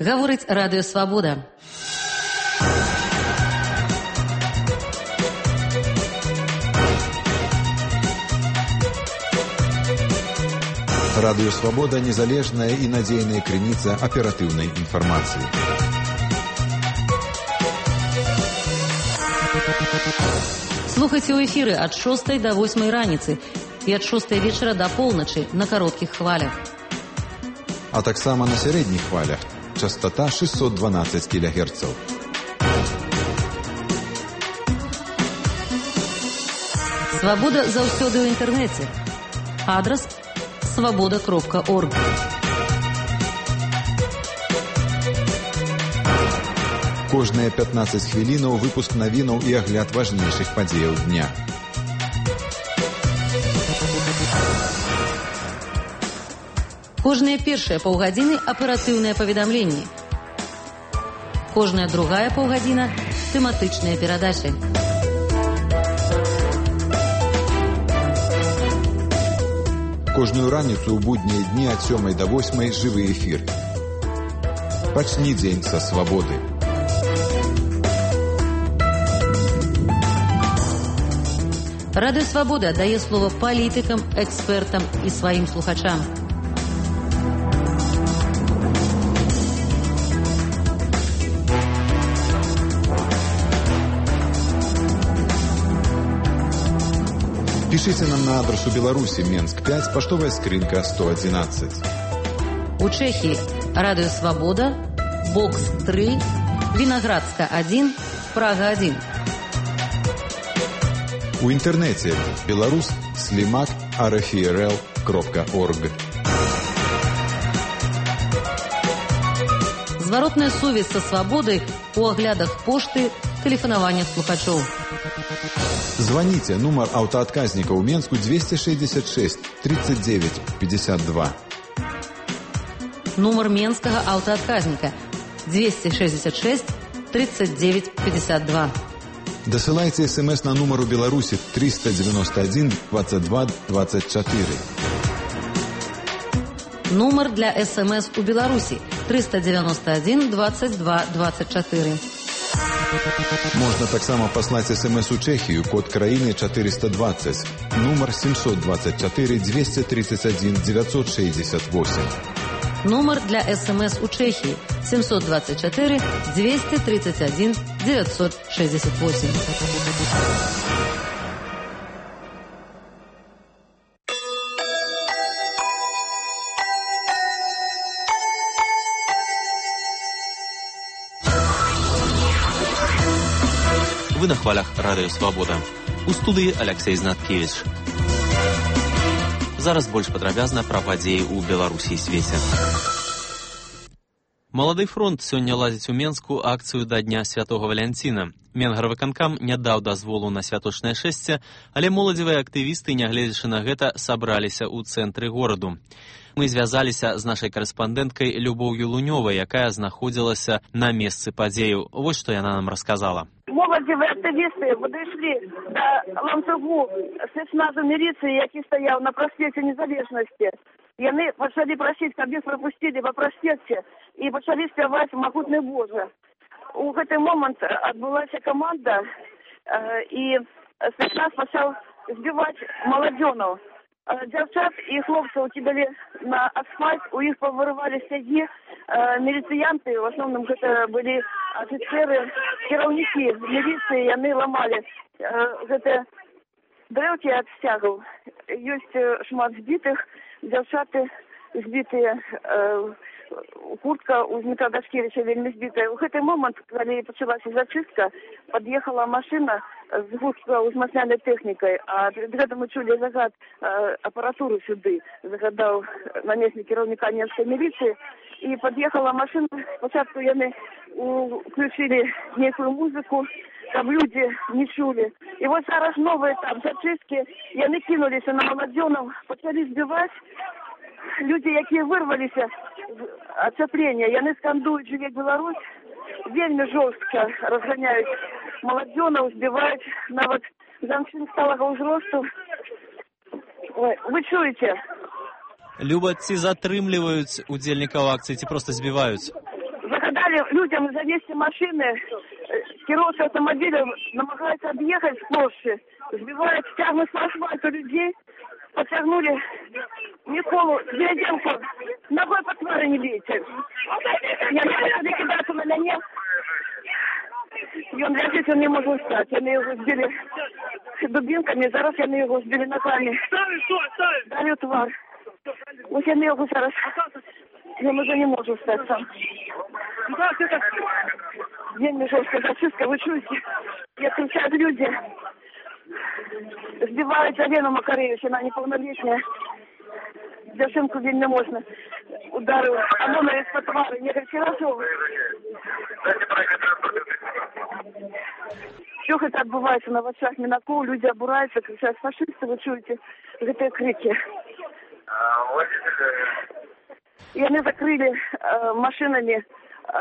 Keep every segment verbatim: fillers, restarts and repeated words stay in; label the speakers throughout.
Speaker 1: Гаворыць Радыё Свабода.
Speaker 2: Радыё Свабода – незалежная і надзейная крыніца аператыўнай інфармацыі.
Speaker 1: Слухайце ў эфіры ад шостай да восьмай раніцы і ад шостай вечара да поўначы на кароткіх хвалях.
Speaker 2: А таксама на сярэдніх хвалях. Частота шестьсот дванадцать кілогерцаў.
Speaker 1: Свабода заўсёды ў інтэрнэце. Адрас свабода кропка орг.
Speaker 2: Кожныя пятнаццаць хвілінаў выпуск навінаў і агляд важнейшых падзеяў дня.
Speaker 1: Кожныя першыя паўгадзіны аператыўныя паведамленні. Кожная другая паўгадзіна тэматычныя перадачы.
Speaker 2: Кожную раніцу ў буднія дні ад сёмай да восьмай жывы эфір. Пачні дзень са свабоды.
Speaker 1: Радыё Свабода дае слова палітыкам, экспертам і сваім слухачам.
Speaker 2: Пишите нам на адресу Беларуси, Менск пять, поштовая скринка сто одиннадцать.
Speaker 1: У Чехии Радио Свобода, Бокс три, Виноградска один, Прага один.
Speaker 2: У интернете беларус слимак арфрл кропка орг.
Speaker 1: Зворотная сувязь со свободой у оглядах пошты, телефонования слухачоў.
Speaker 2: Звоните, номер автоотказника у Менску двести шестьдесят шесть тридцать девять пятьдесят два.
Speaker 1: Номер Менского автоотказника двести шестьдесят шесть тридцать девять пятьдесят два.
Speaker 2: Досылайте смс на номер у Беларуси триста девяносто один двадцать два двадцать четыре.
Speaker 1: Номер для смс у Беларуси триста девяносто один двадцать два двадцать четыре.
Speaker 2: Можно таксама послать смс у Чехию, код краины четыреста двадцать, номер семьсот двадцать четыре двести тридцать один девятьсот шестьдесят восемь.
Speaker 1: Номер для смс у Чехии семьсот двадцать четыре двести тридцать один девятьсот шестьдесят восемь.
Speaker 3: Вы на хвалях Радыё Свабода. У студыі Алексей Знаткевич. Зараз больш падрабязна пра падзеі ў Беларусі і свеце. Малады фронт сёння ладзіць у Менску акцыю да Дня Святого Валянціна. Менгарвыканкам не даў дазволу на святочнае шэсце, але моладзевыя актывісты, нягледзячы на гэта, сабраліся ў цэнтры гораду. Мы звязаліся з нашай карэспандэнткай Любоўю Лунёвай, якая знаходзілася на месцы падзею. Вось што яна нам расказала.
Speaker 4: Моладзевыя актывісты падышлі да ланцугу спецназу міліцыі, які стаяў на праспекце Незалежнасці. Яны пачалі прасіць, каб іх прапусцілі па праспекце і пачалі спяваць «Магутны Божа». У гэты момант адбылася каманда, і спецназ пачаў збіваць маладзёнаў. Дзяўчат і хлопцаў кідалі на асфальт, у іх павырывалі сцягі. Міліцыянты, в основном гэта былі афіцеры, кіраўнікі міліцыі, яны ламалі гэтыя дрэўкі ад сцягаў. Ёсць шмат збітых, дзяўчаты збітыя, куртка у Дмітра Дашкевіча вельмі збітая. У гэты момант, калі пачалася зачыстка, пад'ехала машына з густка узмацнянай тэхнікай, а перед гэтым мы чулі загад апаратуру сюды, загадаў намеснік кіраўніка Менскай міліцыі, і пад'ехала машына. Спачатку яны включілі нейкую музыку, каб людзі не чулі. І вось зараз новы этап зачысткі, яны кінуліся на маладзёнаў, пачалі збіваць. Людзі, якія вырваліся з ацяплення, яны скандуюць «Жыве Беларусь», вельмі жорстка разганяюць маладзёнаў, збіваюць нават жанчын сталага ўзросту. Ой, вы чуеце?
Speaker 3: Люба, ці затрымліваюць удзельнікаў акцыі, ці проста збіваюць?
Speaker 4: дали людям завести машины, кировцы автомобиля намагаются объехать с площади, сбивают, тягнут по асфальту людей, подтягнули Миколу Дяденко, ногой по твари не бейте. Я не кидаться на меня. И он лежит, он не может встать. Они его сбили дубинками, зараз они его сбили ногами. Дали тварь. Ось я его зараз. Я уже не могу встать сам. День жесткая зачистка, вы чуете? Я кричат люди. Сбивают Алену Макаревич, она неполнолетняя. Дзяшинку вельми можна. Ударив. А вона із-под твари. Не кричала, що ви? Що це відбувається на очах Мінаку? Люди обураються, кричать фашисти, ви чуєте? Ці крики. И они закрыли э, машинами э,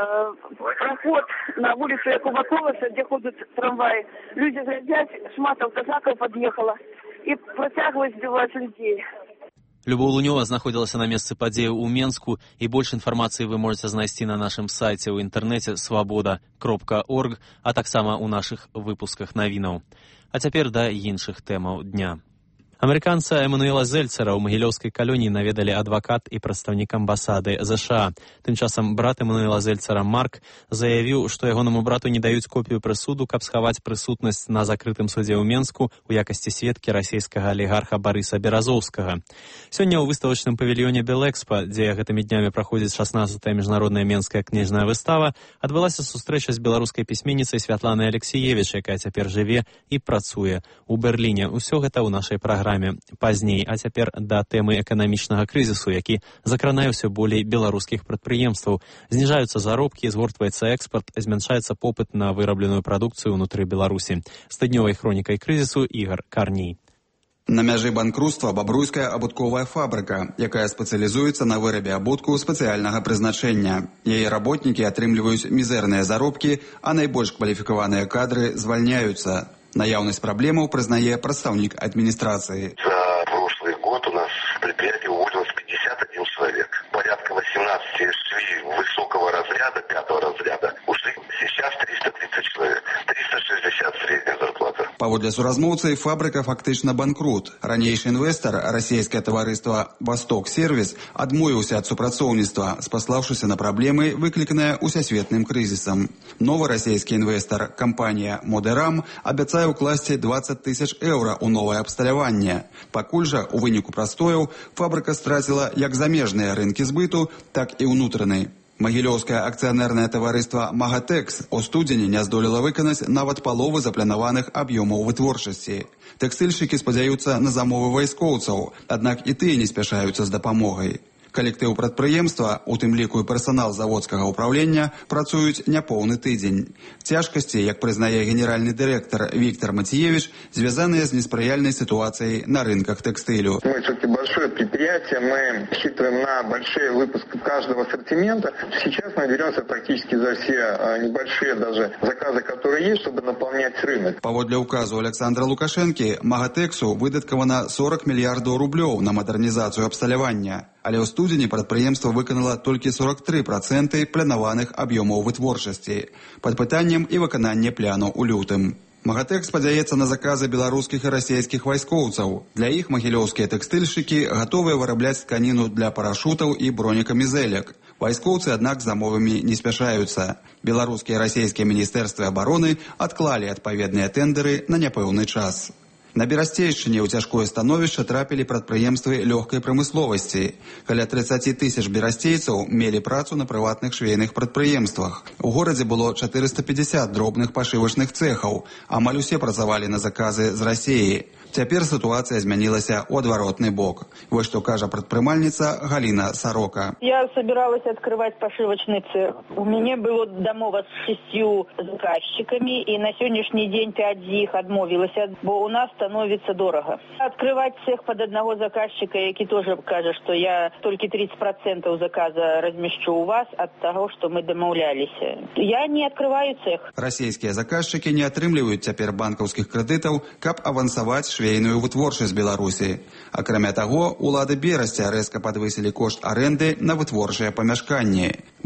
Speaker 4: проход на улицу Якуба Колоса, где ходят трамваи. Люди глядят, шматов казаков подъехала и протягивают, сбивать людей.
Speaker 3: Любоў Лунёва знаходзілася на месцы падзеі ў Менску, і больш інфармацыі вы можаце знайсці на нашым сайце ў інтэрнэце свабода кропка орг, а таксама ў нашых выпусках навінаў. А цяпер да іншых тэмаў дня. Амерыканца Эмануэла Зельцера ў магілёўскай калоніі наведалі адвакат і прадстаўнік амбасады ЗША. Тым часам брат Эмануэла Зельцера Марк заявіў, што ягонаму брату не даюць копію прысуду, каб схаваць прысутнасць на закрытым судзе ў Менску ў якасці сведкі расійскага алігарха Барыса Беразоўскага. Сёння ў выставачным павільёне Белэкспа, дзе гэтымі днямі праходзіць шаснаццатая міжнародная менская кніжная выстава, адбылася сустрэча з беларускай пісьменніцай Святланай Алексіевіч, якая цяпер жыве і працуе ў Берліне. Усё гэта ў нашай праграме пазней, а цяпер да тэмы эканамічнага крызісу, які закранае ўсё болей беларускіх прадпрыемстваў. Зніжаюцца заробкі, згортваецца экспарт, змяншаецца попыт на вырабленую прадукцыю ўнутры Беларусі. З тыднёвай хронікай крызісу Ігар Карній.
Speaker 5: На мяжы банкруцтва бабруйская абутковая фабрыка, якая спецыялізуецца на вырабе абутку спецыяльнага прызначэння. Яе работнікі атрымліваюць мізэрныя заробкі, а найбольш кваліфікаваныя кадры звальняюцца. Наяўнасць праблемаў прызнае прадстаўнік адміністрацыі.
Speaker 6: За прошлый год у нас в предприятии уволилось пятьдесят один человек. Порядка восемнадцать шли высокого разряда, пятого разряда. Ушли сейчас триста тридцать человек. триста шестьдесят средняя зарплата.
Speaker 5: Паводле суразмоўцы, фабрыка фактычна банкрут. Ранейшы інвестар, расійскае таварыства «Восток Сервіс», адмовіўся ад супрацоўніцтва, спаслаўшыся на праблемы, выкліканыя усесветным крызісам. Новы расійскі інвестар, кампанія «Модерам», абяцае укласці двадцать тысяч еўра ў новае абсталяванне. Пакуль жа, у выніку прастояў, фабрыка страціла як замежныя рынкі збыту, так і ўнутраны. Магілёўскае акцыянернае таварыства «Магатэкс» у студзені не здолела выканаць нават паловы запланаваных аб'ёмаў вытворчасці. Тэкстыльшчыкі спадзяюцца на замовы вайскоўцаў, аднак і тыя не спяшаюцца з дапамогай. Калектыў прадпрыемства, у тым ліку і персанал заводскага ўпраўлення, працуюць няпоўны тыдзень. Цяжкасці, як прызнае генеральны дырэктар Виктор Матиевич, звязаныя з неспрыяльнай ситуацией на рынках текстилю.
Speaker 7: Мы все-таки большое предприятие, мы рассчитываем на большие выпуски каждого ассортимента. Сейчас мы беремся практически за все небольшие даже заказы, которые есть, чтобы наполнять рынок.
Speaker 5: Паводле указу Александра Лукашэнкі, Магатексу выдаткавана сорок мільярдаў рублёў на мадэрнізацыю абсталявання. Але ў студзені прадпрыемства выканала толькі сорок тры працэнты планаваных аб'ёмаў вытворчасці, пад пытаннем і выкананне пляну ў лютым. Магатек спадзяецца на заказы беларускіх і расійскіх вайскоўцаў. Для іх магілёўскія тэкстыльшчыкі гатовыя вырабляць тканіну для парашутаў і бронекамізэлек. Вайскоўцы, аднак, замовамі не спяшаюцца. Беларускія і расійскія міністэрствы абароны адклалі адпаведныя тэндеры на няпэўны час. На Берасцейшчыне ў цяжкое становішча трапілі прадпрыемствы лёгкай прамысловасці. Каля тридцать тысяч берасцейцаў мелі працу на прыватных швейных прадпрыемствах. У горадзе было четыреста пятьдесят дробных пашывачных цэхаў. Амаль усе працавалі на заказы з Расіі. Цяпер сітуацыя змянілася ў адваротны бок. Вось што кажа прадпрымальніца Галина Сорока.
Speaker 8: Я собиралась открывать пошивочный цех. У меня было домова с шестью заказчиками, и на сегодняшний день пять из них отмовилась, бо у нас становится дорого. Открывать цех под одного заказчика, який тоже каже, что я только тридцать процентов заказа размещу у вас от того, что мы домовлялись. Я не открываю цех.
Speaker 5: Расійскія заказчики не атрымліваюць цяпер банкаўскіх крэдытаў, каб авансаваць швейную вытворчасць Беларусі. Акрамя таго, улады Берасця рэзка падвысілі кошт арэнды на вытворчыя памяшканні.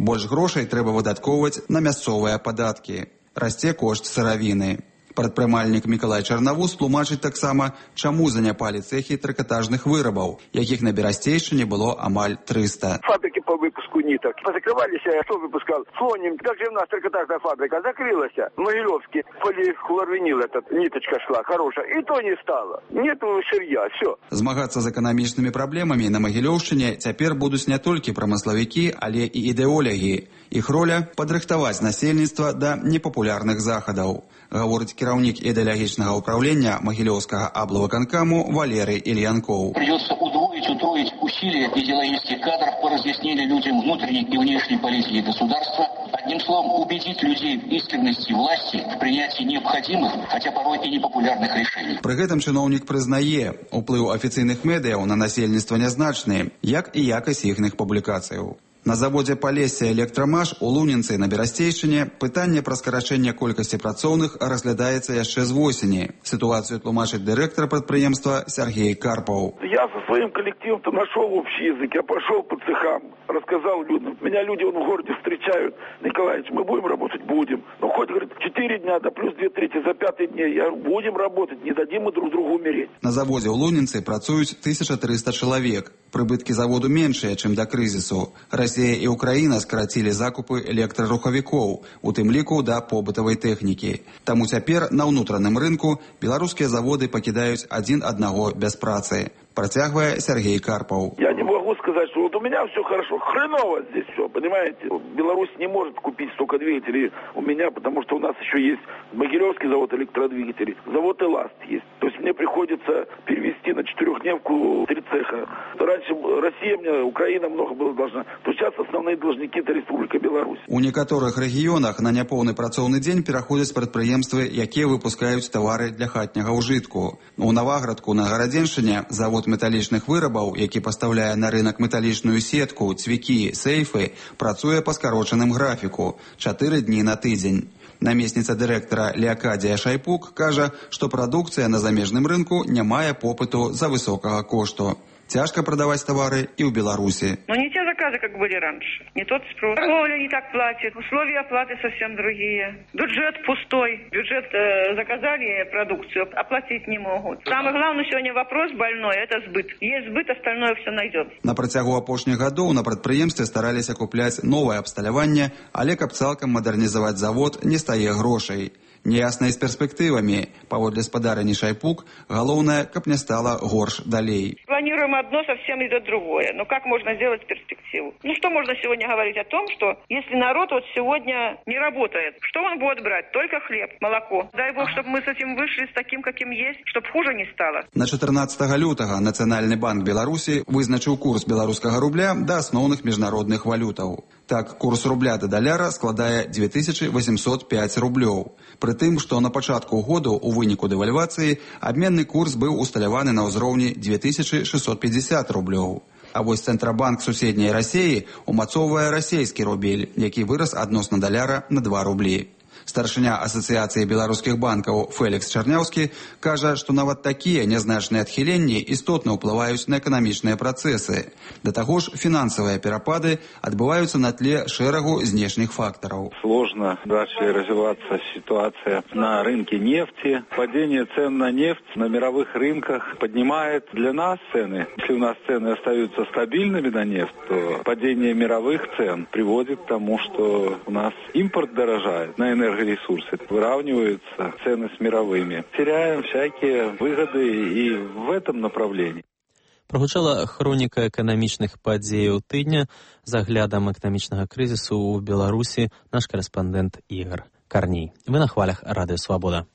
Speaker 5: Больш грошай трэба выдаткоўваць на мясцовыя падаткі. Расце кошт сыравіны. Прадпрымальнік Мікалай Чарнавуз тлумачыць таксама, чаму заняпалі цэхі трыкатажных вырабаў, якіх на Берасцейшчыне было амаль трыста.
Speaker 9: Фабрики по выпуску ниток позакрывались, кто выпускал? Флоним. Как же у нас трикотажная фабрика закрылась? Могилевский полихлорвинил, этот ниточка шла хорошая, и то не стало. Нету сырья, все.
Speaker 5: Змагацца з эканамічнымі праблемамі на Магілёўшчыне цяпер будуць не толькі прамыславікі, але і ідэолагі. Іх роля – падрыхтаваць насельніцтва да непапулярных захадаў, гаворыць кіраўнік ідэалагічнага ўправлення Магілёўскага аблвыканкаму Валерый Ильянков.
Speaker 10: Придется удвоить, утроить усилия идеологических кадров по разъяснению людям внутренней и внешней политики государства. Одним словом, убедить людей в искренности власти в принятии необходимых, хотя порой и непопулярных решений.
Speaker 5: Пры гэтым чыноўнік прызнае, уплыў афіцыйных медыяў на насельніцтва нязначны, як і якасць іхных публікацыяў. На заводзе Палесся Электрамаш у Лунінцы на Берасцейшчыне пытанне пра скарачэнне колькасці працоўных разглядаецца яшчэ з восені. Ситуацию тлумачыць дырэктар прадпрыемства Сергей Карпов.
Speaker 9: Я со своим коллективом-то нашел общий язык. Я пошел по цехам, рассказал людям. Меня люди вон в городе встречают. Николаевич, мы будем работать? Будем. Ну хоть, говорит, четыре дня, да плюс две трети за пятый день. Я будем работать, не дадим мы друг другу умереть. На заводе у Лунінцы працуюць тысяча трыста чалавек. Прыбыткі заводу меншыя, чым да крызісу. Расія і Украіна скарацілі закупы электрарухавікоў, у тым ліку да побытавай тэхнікі. Таму цяпер на ўнутраным рынку беларускія заводы пакідаюць адзін аднаго без працы. Протягивая Сергей Карпов. Я не могу сказать, что вот у меня все хорошо. Хреново здесь все, понимаете? Беларусь не может купить столько двигателей у меня, потому что у нас еще есть Могилевский завод электродвигателей, завод Эласт есть. То есть мне приходится перевести на четырехдневку три цеха. Раньше Россия мне, Украина много было должна. То сейчас основные должники это Республика Беларусь.
Speaker 5: У некаторых рэгіёнах на няпоўны працоўны дзень пераходзяць прадпрыемствы, якія выпускаюць тавары для хатняга ўжытку. У Наваградку на Гарадзеншчыне завод металічных вырабаў, які пастаўляе на рынок металічную сетку, цвікі, сейфы, працуе па скарочаным графіку – чатыры дні на тыдзень. Намесніца дырэктара Леакадія Шайпук кажа, што прадукцыя на замежным рынку не мае попыту за высокага кошту. Тяжко продавать товары и в Беларуси.
Speaker 11: Но не те заказы, как были раньше. Не тот спрос. Торговля не так платит. Условия оплаты совсем другие. Бюджет пустой. Бюджет э, заказали продукцию, оплатить не могут. Самый главный сегодня вопрос больной – это сбыт. Есть сбыт, остальное все найдет.
Speaker 5: На працягу апошніх гадоў на прадпрыемстве стараліся купляць новае абсталяванне, але каб цалкам мадэрнізаваць завод не стае грошай. Неясныя з перспектывамі. Паводле спадарыні Шайпук, галоўнае, каб не стала горш далей.
Speaker 11: Планируем одно, совсем идет другое. Но как можно сделать перспективу? Ну что можно сегодня говорить о том, что если народ вот сегодня не работает, что он будет брать? Только хлеб, молоко. Дай бог, чтобы мы с этим вышли, с таким, каким есть, чтобы хуже не стало.
Speaker 5: На чатырнаццатага лютага Нацыянальны банк Беларусі вызначыў курс беларускага рубля да асноўных міжнародных валютаў. Так, курс рубля да даляра складае дзве тысячы восемьсот пять рублёў. Пры тым, што на пачатку году у выніку дэвальвацыі абменны курс быў усталяваны на ўзроўні дзве тысячы шэсцьсот пятьдесят рублёў. А вось Цэнтрабанк суседняй Расіі умацоўвае расійскі рубель, які вырас адносна даляра на два рублі. Старшыня Асацыяцыі беларускіх банкаў Фэлікс Чарняўскі кажа, што нават такія нязначныя адхіленні істотна ўплываюць на эканамічныя працэсы. Да таго ж, фінансавыя перапады адбываюцца на тле шэрагу знешніх фактараў.
Speaker 12: Сложно дальше развиваться ситуация на рынке нефти. Падение цен на нефть на мировых рынках поднимает для нас цены. Если у нас цены остаются стабильными на нефть, то падение мировых цен приводит к тому, что у нас импорт дорожает на энергию. Ресурсы выравниваются цены с мировыми. Теряем всякие выгоды и в этом направлении.
Speaker 3: Прогучала хроніка эканамічных падзеяў тыдня з аглядам эканамічнага крызісу ў Беларусі наш корэспандэнт Ігор Карней. Вы на хвалях Радыё Свабода.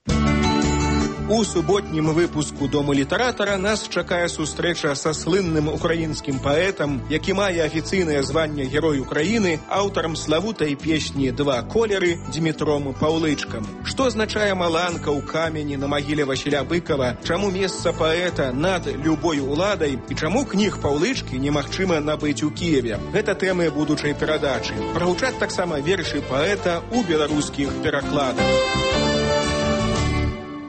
Speaker 13: У суботнім выпуску «Дома літаратара» нас чакае сустрэча са слынным украінскім паэтам, які мае афіцыйнае званне Герой Украіны, аўтарам славутай песні «Два колеры» Дмітром Паўлычкам. Што азначае маланка ў камені на магіле Васіля Быкова, чаму месца паэта над любой уладай і чаму кніг Паўлычкі немагчыма набыць у Кіеве. Гэта тэмы будучай перадачы. Прагучаць таксама вершы паэта ў беларускіх перакладах.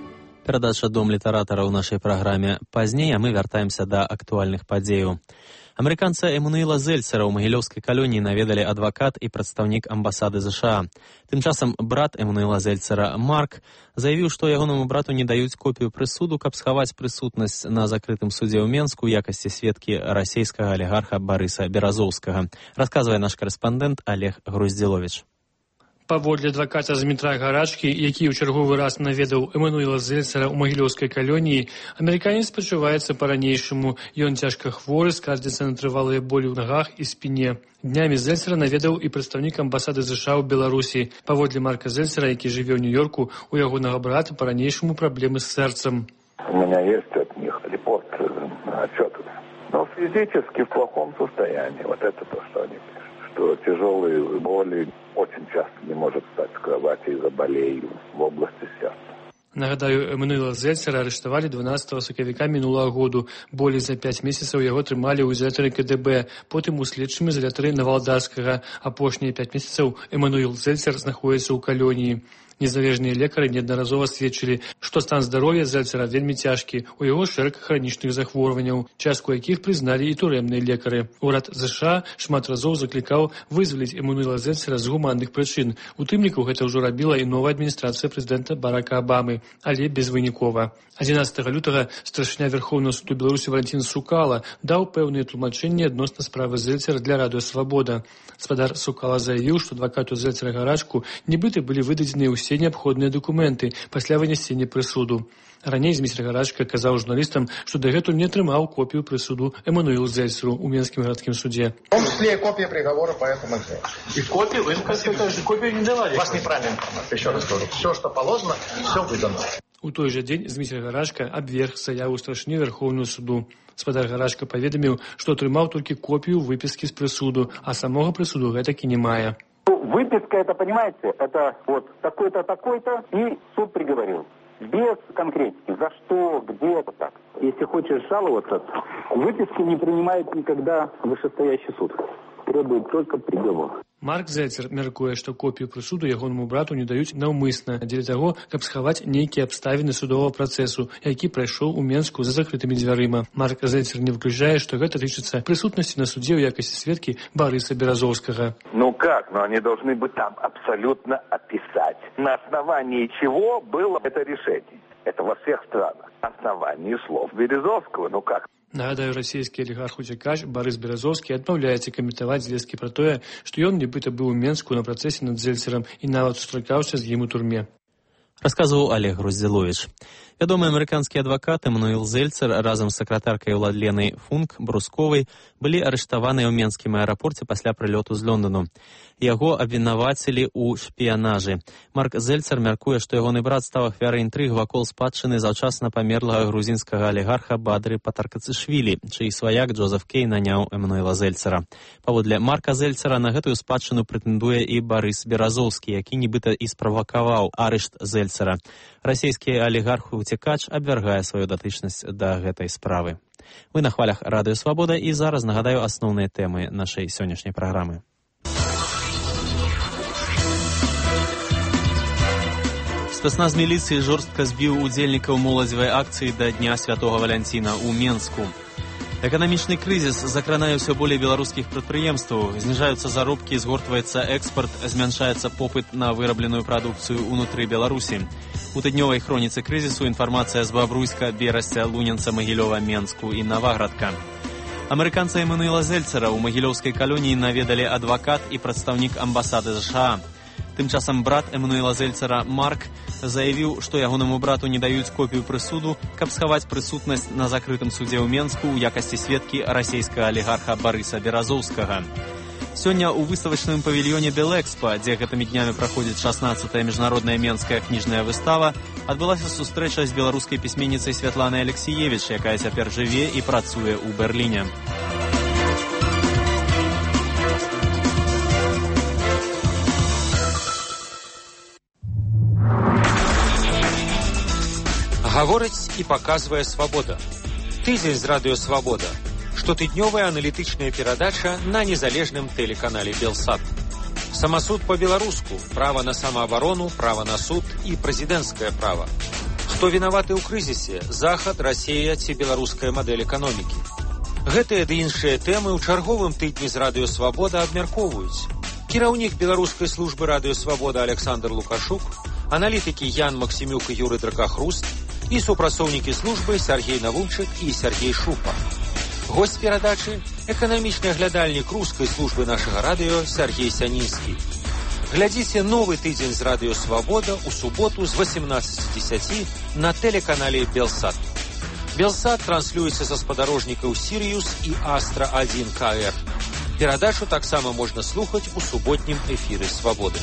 Speaker 3: Перадача «Дом літаратара» ў нашай праграме пазней, а мы вяртаемся да актуальных падзеяў. Амерыканца Эммануэла Зельцера ў магілёўскай калоніі наведалі адвакат і прадстаўнік амбасады ЗША. Тым часам брат Эммануэла Зельцера, Марк, заявіў, што ягонаму брату не даюць копію прысуду, каб схаваць прысутнасць на закрытым судзе ў Менску ў якасці сведкі расійскага алігарха Барыса Беразоўскага. Расказвае наш карэспандэнт Олег Груздзіловіч.
Speaker 14: Паводле адваката Змітра Гарачкі, які ў чарговы раз наведаў Эммануэла Зельцера ў магілёўскай калоніі, амерыканец пачуваецца па-ранейшаму. Ён цяжка хворы, скардзіцца на трывалыя болі ў нагах і спіне. Днямі Зельцера наведаў і прадстаўнік амбасады ЗША ў Беларусі. Паводле Марка Зельцера, які жыве ў Нью-Йорку, у ягонага брата па-ранейшаму праблемы з сэрцам.
Speaker 15: У меня есть от них репорт, отчет. Но физически в плохом состоянии. Вот это то, что они пишут. Что тяжелые боли очень часто не может встать с кровати из-за болей в области сердца.
Speaker 14: Нагадаю, Эммануэла Зельцера арыштавалі дванаццатага сакавіка мінулага году. Болей за пяць месяцаў яго трымалі ў ізалятары КДБ, потым у следчым ізалятары Навалдарскага. Апошнія пяць месяцаў Эммануэл Зельцер знаходіцца ў калоніі. Незалежныя лекары неаднаразова сведчылі, што стан здароўя Зельцера вельмі цяжкі, у яго шэраг хранічных захворванняў, частку якіх прызналі і турэмныя лекары. Урад ЗША шмат разоў заклікаў вызваліць Эммануэла Зельцера з гуманных прычын. У тым ліку гэта ўжо рабіла і новая адміністрацыя прэзідэнта Барака Абамы, але безвынікова. адзінаццатага лютага старшыня Верхоўнага суду Беларусі Валентин Сукала даў пэўныя тлумачэнні адносна справы Зельцера для радыё «Свабода». Спадар Сукала заявіў, што адвакату Зельцера Гарачку нібыта былі выдадзеныя ўсе неабходныя дакументы пасля вынясення прысуду. Раней Зміцер Гарачка казаў журналістам, што дагэтуль не атрымаў копію прысуду Эммануэлу Зельцеру ў Менскім гарадскім суде.
Speaker 16: В том числе и копия приговора по этому делу. И копию, вы копию не давали. Вас неправильно информация, еще раз говорю. Все, что положено, все выдано.
Speaker 14: У той жа дзень Зміцер Гарачка абверг заяву старшыні Верхоўнага суду. Спадар Гарачка паведаміў, што атрымаў толькі копію выпіскі з прысуду, а самога прысуду гэтакі не мае.
Speaker 17: Выписка, это, понимаете, это вот такой-то, такой-то, и суд приговорил. Без конкретики, за что, где, вот так. Если хочешь жаловаться, выписку не принимает никогда вышестоящий суд. Требует только приговор.
Speaker 14: Марк Зельцер мяркуе, што копію прысуду ягонаму брату не даюць наўмысна дзеля таго, каб схаваць нейкія абставіны судовага працэсу, які прайшоў у Менску за закрытымі дзвярыма. Марк Зельцер не выключае, што гэта тычыцца прысутнасці на судзе ў якасці сведкі Барыса Беразоўскага.
Speaker 15: Ну как? Но они должны бы там абсолютно описать, на основании чего было это решение. Это во всех странах. На основании слов Березовского. Ну как?
Speaker 14: Нагадаю, расійскі алігарх-уцякач Барыс Беразоўскі адмаўляецца каментаваць звесткі пра тое, што ён нібыта быў у Менску на працэсе над Зельцерам і нават сустракаўся з ім у турме.
Speaker 3: Расказваў Олег Груздзіловіч. Вядомы амерыканскі адвакат Эммануэл Зельцер разам з сакратаркай Уладленай Функ Брусковай былі арыштаваныя ў Менскім аэрапорце пасля прылёту з Лондану. Яго абвінавацілі ў шпіянажы. Марк Зельцер мяркуе, што ягоны брат стаў ахвярай інтрыг вакол спадчыны заўчасна памерлага грузінскага алігарха Бадры Патаркацышвілі, чый сваяк Джозеф Кей наняў Эммануэла Зельцера. Паводле Марка Зельцера на гэтую спадчыну прэтэндуе і Барыс Беразоўскі, які нібыта і справакаваў арышт Зельцера. Расійскі алігарх-уцякач абвяргае сваю датычнасць да гэтай справы. Вы на хвалях радыё «Свабода» і зараз нагадаю асноўныя тэмы нашай сённяшняй праграмы. Спецназ міліцыі жорстка збіў удзельнікаў моладзевай акцыі да Дня Святога Валянціна ў Менску. Эканамічны крызіс закранае ўсё болей беларускіх прадпрыемстваў, зніжаюцца заробкі, згортваецца экспарт, змяншаецца попыт на вырабленую прадукцыю ўнутры Беларусі. У тыднёвай хроніцы крызісу інфармацыя з Бабруйска, Берасця, Лунінца, Магілёва, Менску і Наваградка. Амерыканца Эммануэла Зельцера ў магілёўскай калоніі наведалі адвакат і прадстаўнік амбасады ЗША. Тым часам брат Эммануэла Зельцера Марк заявіў, што ягонаму брату не даюць копію прысуду, каб схаваць прысутнасць на закрытым судзе ў Менску ў якасці сведкі расійскага алігарха Барыса Беразоўскага. Сёння ў выставачным павільёне Белэкспа, дзе гэтымі днямі праходзіць шаснаццатая міжнародная менская кніжная выстава, адбылася сустрэча з беларускай пісьменніцай Святланай Алексіевіч, якая цяпер жыве і працуе ў Берліне.
Speaker 18: Гаворыць і паказвае «Свабода». Тыдзень з радыё «Свабода». Штотыднёвая аналітычная перадача на незалежным тэлеканале «Белсат». Самасуд по-беларуску, права на самаабарону, права на суд і прэзідэнцкае права. Хто вінаваты ў крызісе? Захад, Расія ці беларуская мадэль эканомікі? Гэтыя ды іншыя тэмы ў чарговым тыдні з Радыё Свабода абмяркоўваюць. Кіраўнік беларускай службы Радыё Свабода Александр Лукашук, аналітыкі Ян Максімюк і Юрый Дракахруст і супрацоўнікі службы Сергей Навунчык і Сергей Шупа. Госць перадачы – эканамічны аглядальнік рускай службы нашага радыё Сергей Сянінскі. Глядзіце новы тыдзень з Радыё Свабода ў суботу з восемнадцати десяти на тэлеканале Белсат. Белсат транслюецца са спадарожнікаў Сіриус і Астра один К Р. Перадачу таксама можна слухаць у суботнім эфіры Свабоды.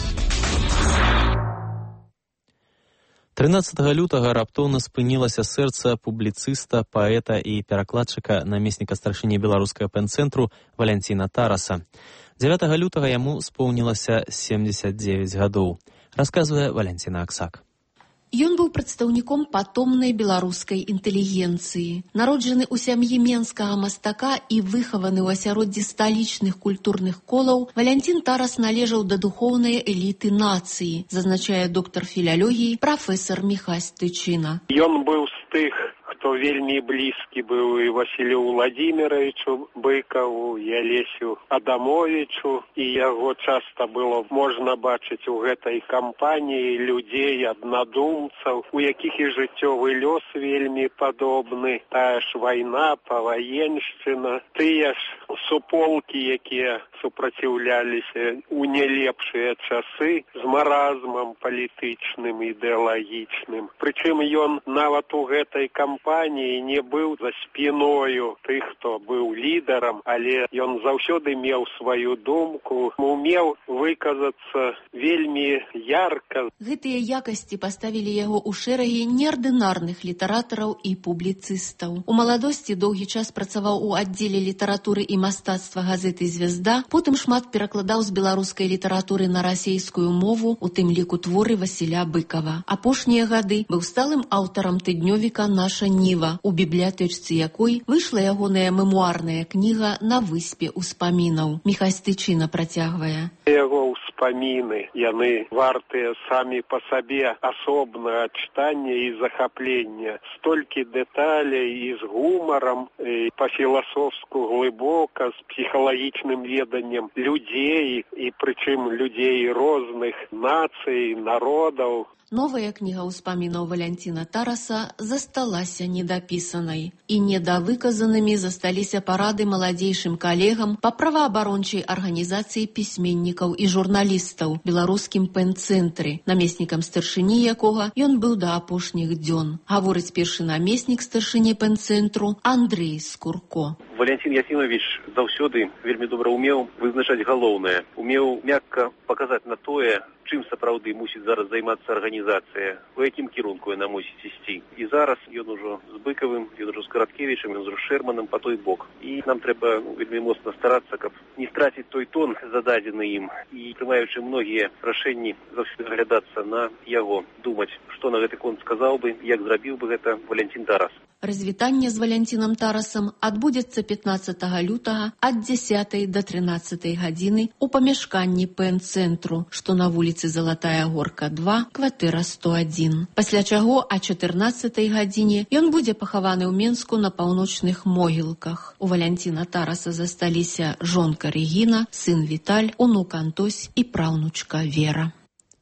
Speaker 3: трынаццатага лютага раптоўна спынілася сэрца публіцыста, паэта і перакладчыка, намесніка старшыні беларускага пэн-цэнтру Валянціна Тараса. дзевятага лютага яму споўнілася семдзесят дзевяць гадоў. Расказвае Валянціна Аксак.
Speaker 19: Ён быў прадстаўніком патомнай беларускай інтэлігенцыі. Народжаны ў сям'і менскага мастака і выхаваны ў асяроддзі сталічных культурных колаў, Валянцін Тарас належаў да духоўнай эліты нацыі, зазначае доктар філялогіі прафесар Міхась Тычына.
Speaker 20: Ён быў з тых, хто вельмі блізкі быў і Васілю Владимировичу Быкаву, і Алесю Адамовичу, і яго часта было можна бачыць у гэтай кампаніі людзей, аднадумцаў, у якіх і жыццёвы лёс вельмі падобны. Тая ж вайна, паваеншчына, тыя ж суполкі, якія супраціўляліся у нелепшыя часы з маразмам палітычным, ідэалагічным. Прычым ён нават у гэтай кампаніі не быў за спіною тых, хто быў лідарам, але ён заўсёды меў сваю думку, умеў выказацца вельмі ярка.
Speaker 19: Гэтыя якасці паставілі яго ў шэрагі неардынарных літаратараў і публіцыстаў. У маладосці доўгі час працаваў у аддзеле літаратуры і мастацтва газеты «Звезда», потым шмат перакладаў з беларускай літаратуры на расейскую мову, у тым ліку творы Васіля Быкава. Апошнія гады быў сталым аўтарам тыднёвіка «Наша Ніва», у бібліятэчцы якой выйшла ягоная мемуарная кніга «На выспе ўспамінаў». Міхась Тычына працягвае.
Speaker 20: Яго ўспаміны, яны вартыя самі па сабе асобнага чытання і захаплення. Столькі дэталей і з гумарам, і па-філасофску глыбока, з псіхалагічным веданнем людзей, і прычым людзей розных нацый, народаў.
Speaker 19: Новая кніга ўспамінаў Валянціна Тараса засталася недапісанай. І недавыказанымі засталіся парады маладзейшым калегам па праваабарончай арганізацыі пісьменнікаў і журналістаў беларускім пэн-цэнтры, намеснікам старшыні якога ён быў да апошніх дзён. Гаворыць першы намеснік старшыні пэн-цэнтру Андрэй Скурко.
Speaker 21: Валянцін Ясімавіч заўсёды вельмі добра умеў вызначаць галоўнае, умеў мякка паказаць на тое, чым сапраўды мусіць зараз займацца арганізацыя, у якім кірунку яна мусіць ісці. І зараз ён ужо з Быкавым, ён ужо з Караткевічам, ён ужо з Шэрманам па той бок. І нам трэба ну, вельмі моцна старацца, каб не страціць той тон, зададзены ім, і прымаючы многія рашэнні, заўсёды аглядацца на яго, думаць, што на гэты конт сказаў бы, як зрабіў бы гэта Валянцін Тарас.
Speaker 19: Развітанне з Валянцінам Тарасам адбудзецца пятнаццатага лютага ад дзесятай да трынаццатай гадзіны ў памяшканні пэн-цэнтру, што на вуліцы Залатая Горка два, кватэра сто адзін. Пасля чаго а чатырнаццатай гадзіне ён будзе пахаваны ў Менску на паўночных могілках. У Валянціна Тараса засталіся жонка Рэгіна, сын Віталь, унук Антось і праўнучка Вера.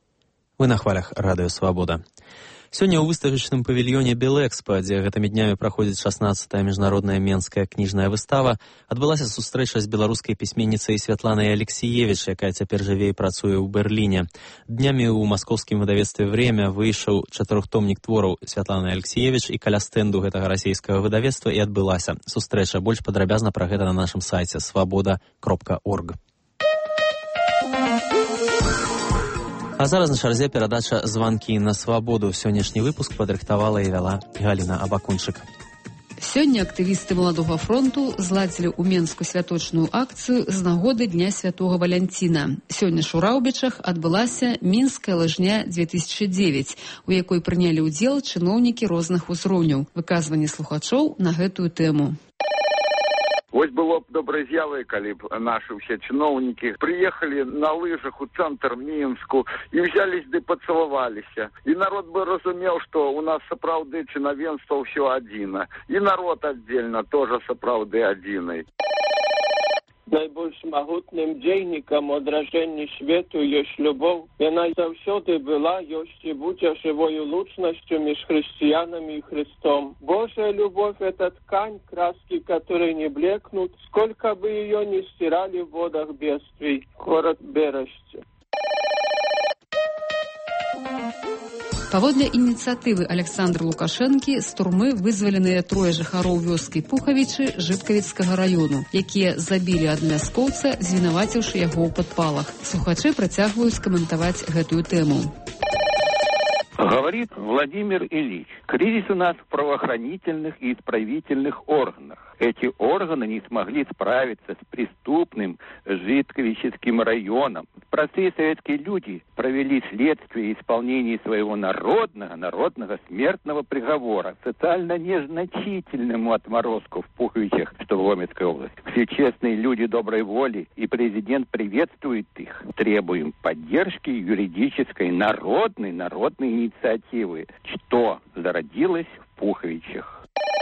Speaker 3: Вы на хвалях Радыё Свабода. Сёння ў выставачным павільёне Белэкспа, дзе гэтымі днямі праходзіць шаснаццатая міжнародная менская кніжная выстава, адбылася сустрэча з беларускай пісьменніцай Святланай Алексіевіч, якая цяпер жыве і працуе ў Берліне. Днямі ў маскоўскім выдавецтве «Время» выйшаў чатырохтомнік твораў Святланы Алексіевіч, і каля стэнду гэтага расійскага выдавецтва і адбылася сустрэча. Больш падрабязна пра гэта на нашым сайце свабода кропка орг. А зараз на чарзе перадача «Званкі на свабоду». Сённяшні выпуск падрыхтавала і вяла Галіна Абакунчык.
Speaker 22: Сёння актывісты Маладога фронту зладзілі ў Менску святочную акцыю з нагоды Дня Святога Валянціна. Сёння ж у Раўбічах адбылася Мінская лыжня две тысячы дзевяць, у якой прынялі ўдзел чыноўнікі розных узроўняў. Выказванне слухачоў на гэтую тэму.
Speaker 1: Вось было б добрай з'явай, калі б нашы ўсе чыноўнікі прыехалі на лыжах у цэнтр Мінску і взялись ды пацалаваліся. І народ бы разумеў, што у нас сапраўды чынавенства ўсё адзіна. І народ аддзельна тоже сапраўды адзіны.
Speaker 2: Najbольш магутным дзейнікам адражэння свету ёсць любоў. Яна заўсёды была, ёсць і будзе жывою лучнасцю між хрысціянамі і Христом. Божая любовь — это ткань, краски которой не блекнут, сколько бы ее ни стирали в водах бедствий. Город Бережцы.
Speaker 22: Паводле ініцыятывы Александра Лукашэнкі з турмы вызваленыя трое жыхароў вёскі Пухавічы Жыткавіцкага раёну, якія забілі ад мяскоўца, звінаваціўшы яго ў падпалах. Слухачы працягваюць каментаваць гэтую тэму.
Speaker 23: Говорит Владимир Ильич, кризис у нас в правоохранительных и исправительных органах. Эти органы не смогли справиться с преступным Житковическим районом. Простые советские люди провели следствие и исполнение своего народного, народного смертного приговора социально незначительному отморозку в Пуховичах, что в Гомельской области. Все честные люди доброй воли, и президент приветствует их. Требуем поддержки юридической народной, народной инициативы, что зародилось в Пуховичах.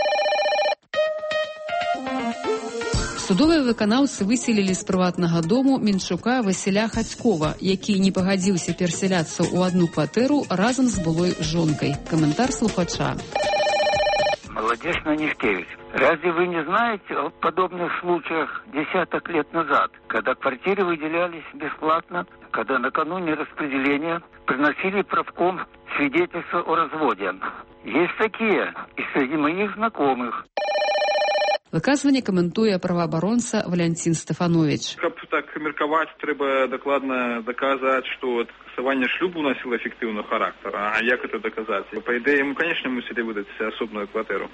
Speaker 22: Судовыя выканаўцы выселілі з прыватнага дому Менчука Васіля Хацькова, які не пагадзіўся перасяляцца ў одну кватэру разам з былой жонкой. Комментар слухача.
Speaker 24: Молодежь Нанишкевич, разве вы не знаете о подобных случаях десяток лет назад, когда квартиры выделялись бесплатно, когда накануне распределения приносили правком свидетельство о разводе? Есть такие и среди моих знакомых.
Speaker 22: Выказванне каментуе праваабаронца Валянцін Стефанович.
Speaker 12: Каб так меркаваць, трэба дакладна даказаць, што скасаванне шлюбу носіло эфектыўны характар. А як это даказаць? Па ідэі, мы, конечно, мусілі выдаць асобную кватэру.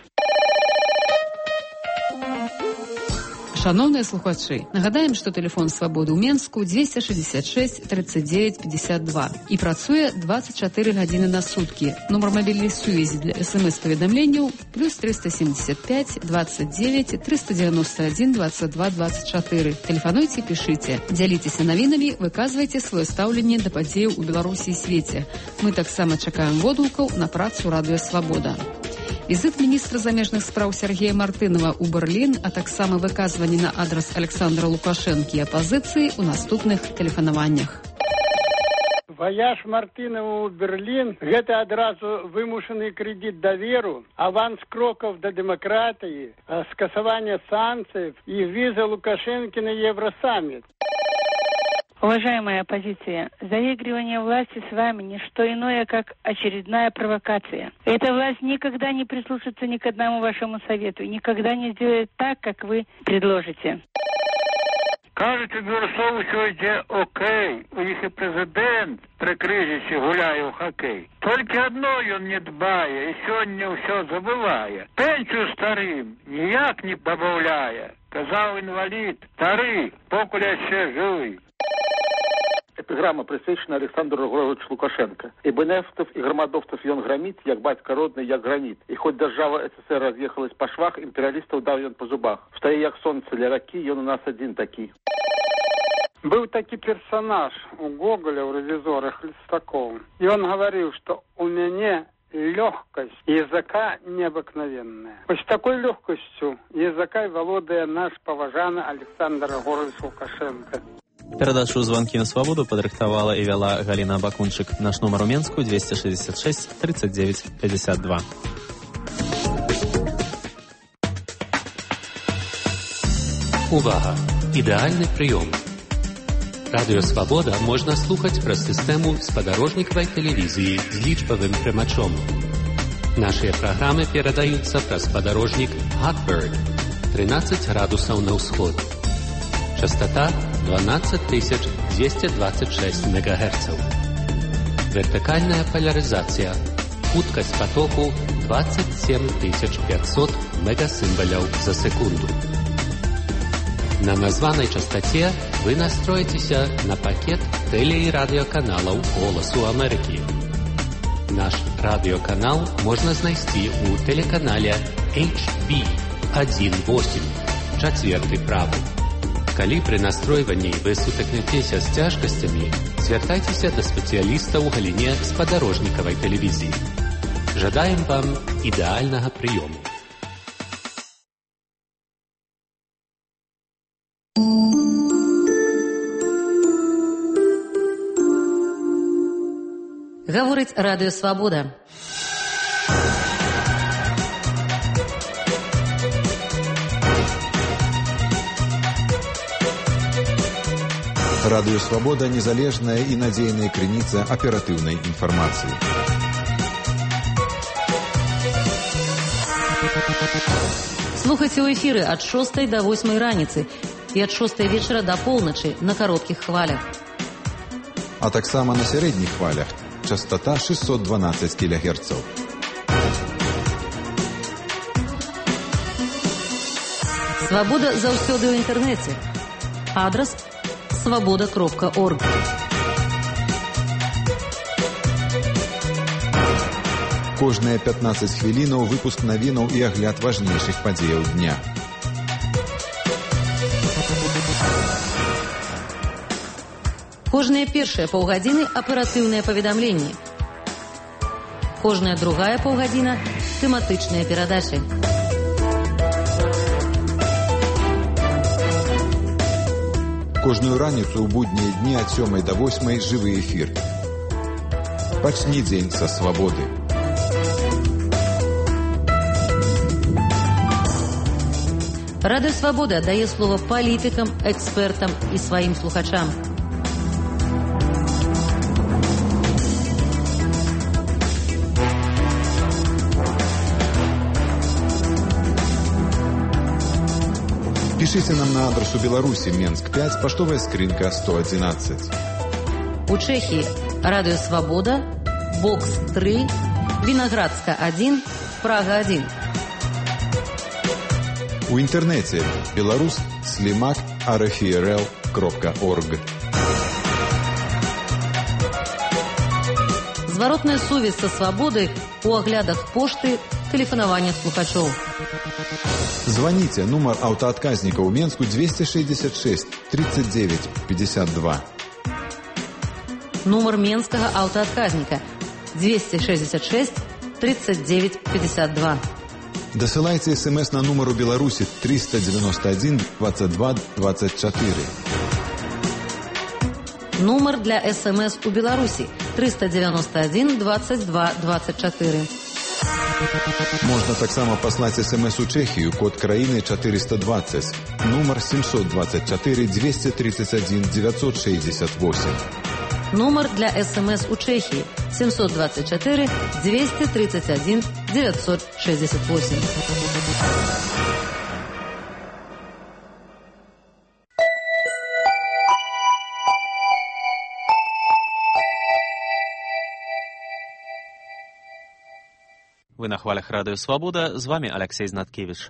Speaker 22: Шановныя слухачы, нагадаем, што тэлефон свабоды ў Менску дзвесце шэсцьдзесят шэсць тридцать девять пятьдесят два і працуе двадцать четыре гадзіны на суткі. Нумар мабільнай сувязі для смс-паведамленняў плюс триста семьдесят пять двадцать девять триста девяносто один двадцать два двадцать четыре. Тэлефануйце, пішыце, дзяліцеся навінамі, выказвайце сваё стаўленне да падзеяў у Беларусі і свеце. Мы таксама чакаем водгукаў на працу радыё Свабода. Візит міністра замежных спраў Сергея Мартынова ў Берлін, а таксама выказванні на адрас Александра Лукашэнкі і апазіцыі ў наступных тэлефанаваннях.
Speaker 25: Ваяж Мартынова ў Берлін – гэта адразу вымушаны крэдит даверу, аванс крокаў да дэмакратыі, скасавання санкцый і віза Лукашэнкі на Евросаммит.
Speaker 26: Уважаемая оппозиция, заигрывание власти с вами не что иное, как очередная провокация. Эта власть никогда не прислушается ни к одному вашему совету, никогда не сделает так, как вы предложите.
Speaker 24: Кажуть, у Білорусов все йде окей. У них і президент при кризисі гуляє у хокей. Тільки одно він не дбає і сьогодні все забуває. Пенсію старим ніяк не добавляє. Казав інвалід, старий, покуля ще живий.
Speaker 27: Эпиграмма присвячена Александру Григоровичу Лукашенко. И бенефтов, и громадовцев он громит, як батька родный, як гранит. И хоть держава СССР разъехалась по швах, империалистов дал он по зубах. Встає як сонце для раки, он у нас один такий.
Speaker 25: Был такой персонаж у Гоголя, у ревизора Хлестакова. И он говорил, что у меня легкость языка необыкновенная. Вот с такой легкостью языка володая наш поважанный Александр Григорович Лукашенко.
Speaker 3: Перадачу «Звонки на свободу» падрыхтавала і вяла Галина Бакунчык. Наш нумар у Менску двести шестьдесят шесть тридцать девять пятьдесят два.
Speaker 28: Увага! Ідэальны прыём. Радыё «Свабода» можна слухаць праз сістэму спадарожнікавай тэлевізіі з лічбавым прымачом. Нашыя праграмы перадаюцца праз спадарожнік Hotbird тринадцать градусаў на ўсход. Частота двенадцать тысяч двести двадцать шесть мегагерцаў. Вертикальная поляризация. Хуткость потоку двадцать семь тысяч пятьсот мегасимволяў за секунду. На названной частоте вы настроитеся на пакет теле- и радиоканалаў «Голосу Америки». Наш радиоканал можно знайсці у телеканале эйч би один восемь. Чацверты правы. Калі пры настройванні вы сутыкнецеся з цяжкасцямі, звяртайцеся да спецыяліста ў галіне спадарожнікавай тэлевізіі. Жадаем вам ідэальнага прыёму.
Speaker 4: Гаворыць Радыё Свабода.
Speaker 5: Радыё Свабода – незалежная і надзейная крыніца аператыўнай інфармацыі.
Speaker 4: Слухайце ў эфіры ад шостай да восьмай раніцы і ад шостай вечара да поўначы на кароткіх хвалях.
Speaker 5: А таксама на сярэдніх хвалях. Частота шестьсот двенадцать килогерцев.
Speaker 4: Свабода заўсёды ў інтэрнэце. Адрас свабода кропка орг.
Speaker 5: Кожныя пятнадцать хвілінаў выпуск навінаў і агляд важнейшых падзеяў дня.
Speaker 4: Кожныя першыя паўгадзіны аператыўныя паведамленні. Кожная другая паўгадзіна тэматычныя перадачы.
Speaker 5: Кожную раніцу ў буднія дні ад сёмай да восьмай жывы эфір. Пачні дзень са свабоды.
Speaker 4: Радыё Свабода дае слова палітыкам, экспертам і сваім слухачам.
Speaker 5: Пишите нам на адресу Беларуси, Менск пять, поштовая скринка сто одиннадцать.
Speaker 4: У Чехии Радио Свобода, Бокс три, Виноградска один, Прага один.
Speaker 5: У интернете беларус слимак арфрл кропка орг.
Speaker 4: Зворотная сувязь со свободой у оглядах пошты, телефонования слухачоў.
Speaker 5: Звоните, номер автоотказника у Менску двести шестьдесят шесть тридцать девять пятьдесят два.
Speaker 4: Номер Менского автоотказника двести шестьдесят шесть тридцать девять пятьдесят два.
Speaker 5: Досылайте смс на номер у Беларуси триста девяносто один двадцать два двадцать четыре.
Speaker 4: Номер для смс у Беларуси триста девяносто один двадцать два двадцать четыре.
Speaker 5: Можно таксама послать смс у Чехию, код краины четыреста двадцать, номер семьсот двадцать четыре двести тридцать один девятьсот шестьдесят восемь.
Speaker 4: Номер для смс у Чехии семьсот двадцать четыре двести тридцать один девятьсот шестьдесят восемь.
Speaker 3: Вы на хвалях Радыё Свабода, з вами Алексей Знаткевич.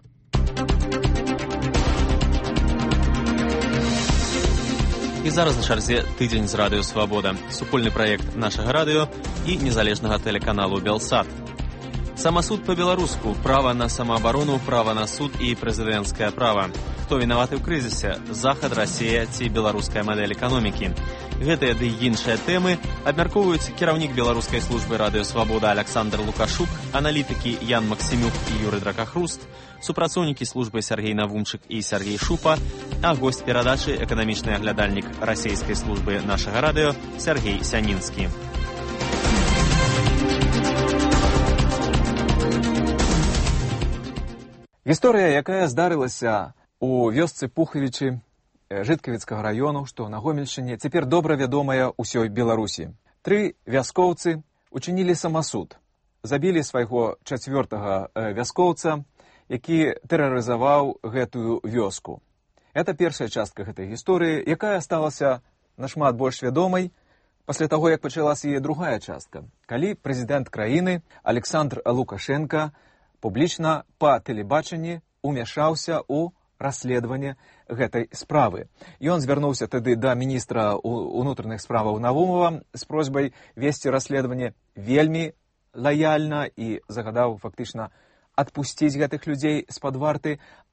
Speaker 3: І зараз на чарзе тыдзень з Радыё Свабода, супольны праект нашага радыё і незалежнага тэлеканалу Белсат. Самасуд па-беларуску, права на самаабарону, права на суд і прэзідэнцкае права. Хто вінаваты ў крызісе? Захад, Расія ці беларуская мадэль эканомікі? Гэтыя ды іншыя тэмы абмяркоўваюць кіраўнік беларускай службы Радыё Свабода Александр Лукашук, аналітыкі Ян Максімюк і Юры Дракахруст, супрацоўнікі службы Сергей Навумчык і Сергей Шупа, а госць перадачы эканамічны аглядальнік расійскай службы нашага радыё Сергей Сянінскі.
Speaker 6: Гісторыя, якая здарылася у вёсцы Пухавічы Жыткавіцкага раёну, што на Гомельшчыне, цяпер добра вядомая ўсёй Беларусі. Тры вяскоўцы учынілі самасуд, забілі свайго чацвёртага вяскоўца, які тэрарызаваў гэтую вёску. Это першая частка гэтай гісторыі, якая сталася нашмат больш вядомай пасля таго, як пачалася яе другая частка, калі прэзідэнт краіны Александр Лукашенко публічна па тэлебачанні умяшаўся ў расследаванне гэтай справы. Ён звярнуўся тады да міністра ўнутраных справаў Навумова з просьбай весці расследаванне вельмі лаяльна і загадаў фактычна адпусціць гэтых людзей з-пад варты,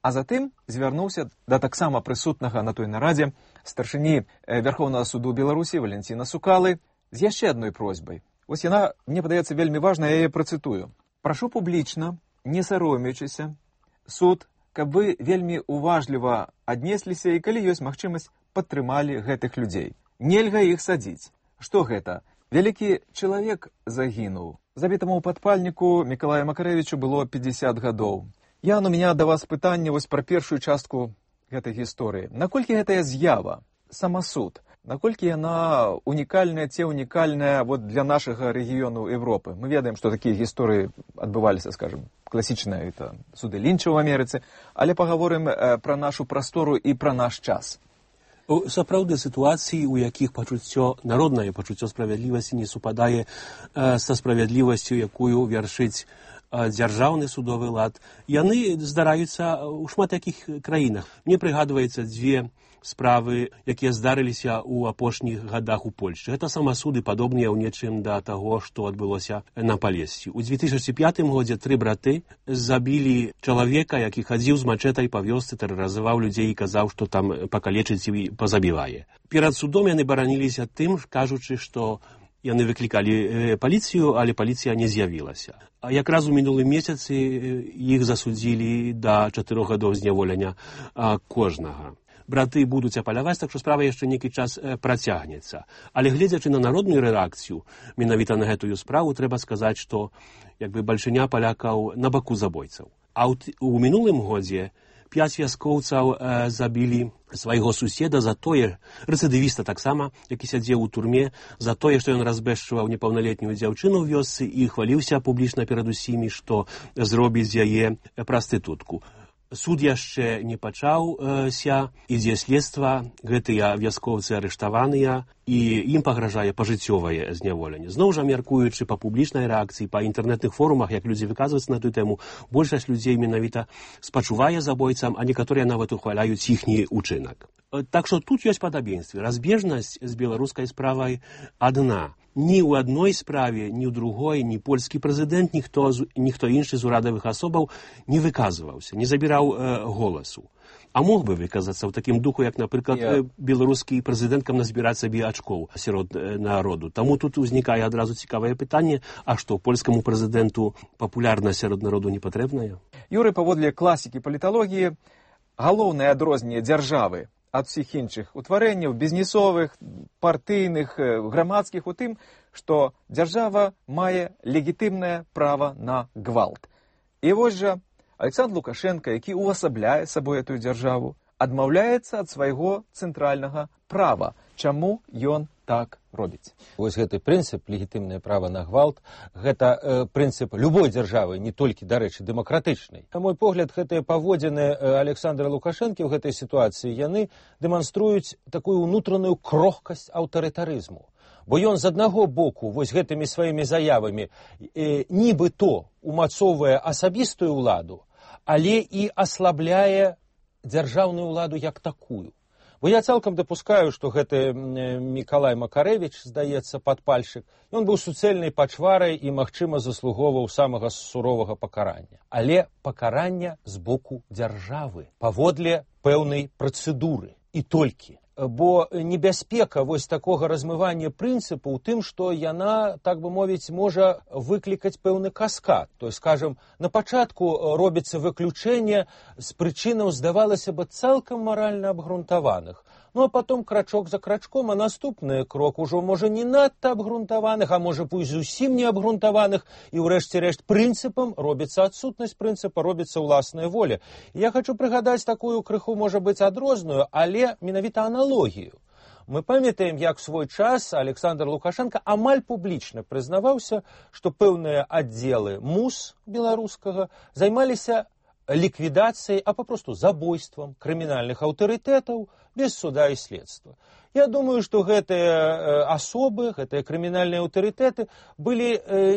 Speaker 6: А затым звярнуўся да таксама прысутнага на той нарадзе старшыні Вярхоўнага суду Беларусі Валентина Сукалы з яшчэ адной просьбай. Вось яна, мне падаецца, вельмі важна, я яе працытую. Прашу публічна, не саромеючыся, суд, каб вы вельмі уважліва аднесліся і, калі ёсць магчымасць, падтрымалі гэтых людзей. Нельга іх садзіць. Што гэта? Вялікі чалавек загінуў. Забітаму падпальніку Мікалаю Макарэвічу было пятьдесят гадоў. Ян, у меня да вас пытанне вось пра першую частку гэтай гісторыі. Наколькі гэтая з'ява, самасуд, наколькі яна унікальная, ці унікальная вот для нашага рэгіёну Европы? Мы ведаем, што такія гісторыі адбываліся, скажем, класічныя, это суды Лінча ў Амерыцы, але паговорым э, пра нашу прастору і пра наш час.
Speaker 7: Сапраўды сітуацыі, у якіх пачуццё, народнае пачуццё справядлівасці не супадае э, са справядлівасцю, якую вяршыць э, дзяржаўны судовы лад, яны здараюцца ў шмат якіх краінах. Мне прыгадваецца дзве справы, якія здарыліся ў апошніх гадах у Польшчы. Гэта самасуды падобныя ў нечым да таго, што адбылося на Палесці. У две тысячи пятым годзе тры браты забілі чалавека, які хадзіў з мачэтай па вёсцы, тэрарызаваў людзей і казаў, што там пакалечыць і пазабівае. Перад судом яны бараніліся тым, кажучы, што яны выклікалі паліцыю, але паліцыя не з'явілася. А якраз у мінулым месяцы іх засудзілі да чатырох гадоў зняволення кожнага. Браты будуць апаляваць, так што справа яшчэ нейкі час працягнецца. Але гледзячы на народную рэакцыю, менавіта на гэтую справу, трэба сказаць, што як бы бальшыня палякаў на баку забойцаў. А ў мінулым годзе пяць вяскоўцаў э, забілі свайго суседа за тое, рэцыдывіста таксама, які сядзеў у турме, за тое, што ён разбэшчываў непаўналетнюю дзяўчыну ў вёсцы і хваліўся публічна перад усімі, што зробіць з яе прастытутку. Суд яшчэ не пачаўся, ідзе следства, гэтыя вяскоўцы арыштаваныя, і ім пагражае пажыццёвае зняволенне. Зноў жа, мяркуючы па публічнай рэакцыі, па інтэрнэтных форумах, як людзі выказваюцца на тую тэму, большасць людзей менавіта спачувае забойцам, а некаторыя нават ухваляюць іхні ўчынак. Так што тут ёсць падабенствы. Разбежнасць з беларускай справай адна. Ні ў адной справе, ні ў другой, ні польскі прэзідэнт, ніхто, ніхто іншы з урадавых асобаў не выказваўся, не забіраў э, голасу. А мог бы выказацца ў такім духу, як, напрыклад, yeah. беларускі прэзідэнт, каб назбіраць сабе ачкоў сярод э, народу. Таму тут узнікае адразу цікавае пытанне, а што, польскаму прэзідэнту папулярнасць сярод народу не патрэбная?
Speaker 6: Юрый, паводле класікі паліталогіі, галоўнае адрозненне дзяржавы ад усіх іншых утварэнняў, бізнесовых, партыйных, грамадскіх, у тым, што дзяржава мае легітымнае права на гвалт. І вось жа Александр Лукашенко, які увасабляе сабой эту дзяржаву, адмаўляецца ад свайго цэнтральнага права. Чаму ён так робіць?
Speaker 8: Вось гэты прынцып, легітымнае права на гвалт, гэта э, прынцып любой дзяржавы, не толькі, дарэчы, дэмакратычнай. На мой погляд, гэтыя паводзіны Александра Лукашэнкі ў гэтай сітуацыі, яны дэманструюць такую ўнутраную крохкасць аўтарытарызму. Бо ён з аднаго боку вось гэтымі сваімі заявамі э, нібы-то умацоўвае асабістую ўладу, але і аслабляе дзяржаўную ўладу як такую. Бо я цалкам дапускаю, што гэты Мікалай Макарэвіч, здаецца, падпальшчык, ён быў суцэльнай пачварай і, магчыма, заслугоўваў самага суровага пакарання. Але пакарання з боку дзяржавы, паводле пэўнай працэдуры. І толькі. Бо небяспека вось такога размывання прынцыпу ў тым, што яна, так бы мовіць, можа выклікаць пэўны каскад. То есть, скажем, на пачатку робіцца выключэнне з прычынаў, здавалася бы, цалкам маральна абгрунтаваных. Ну, а потом крачок за крачком, а наступны крок ужо, можа, не надта абгрунтаваных, а можа, пусть зусім не абгрунтаваных, і ўрэшце рэшт прынцыпам робіцца адсутнасць прынцыпа, робіцца ўласная воля. Я хочу прыгадаць такую крыху, можа быць, адрозную, але менавіта аналогію. Мы памятаем, як в свой час Александр Лукашенко амаль публічна прызнаваўся, што пэўныя аддзелы МУС беларускага займаліся ліквідацыяй, а папросту забойствам крымінальных аўтарытэтаў без суда і следства. Я думаю, што гэтыя асобы, гэтыя крымінальныя аўтарытэты былі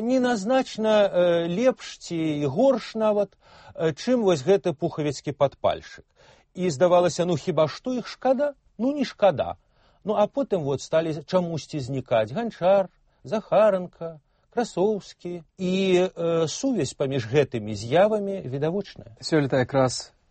Speaker 8: неназначна лепш ці горш нават, чым вось гэты пухавіцкі падпальшчык. І здавалася, ну хіба што іх шкада? Ну не шкада. Ну а потым вот сталі чамусьці знікаць Ганчар, Захаранка, Красоўскі, і э, сувязь паміж гэтымі з'явамі відавочная.
Speaker 6: Сёлета якраз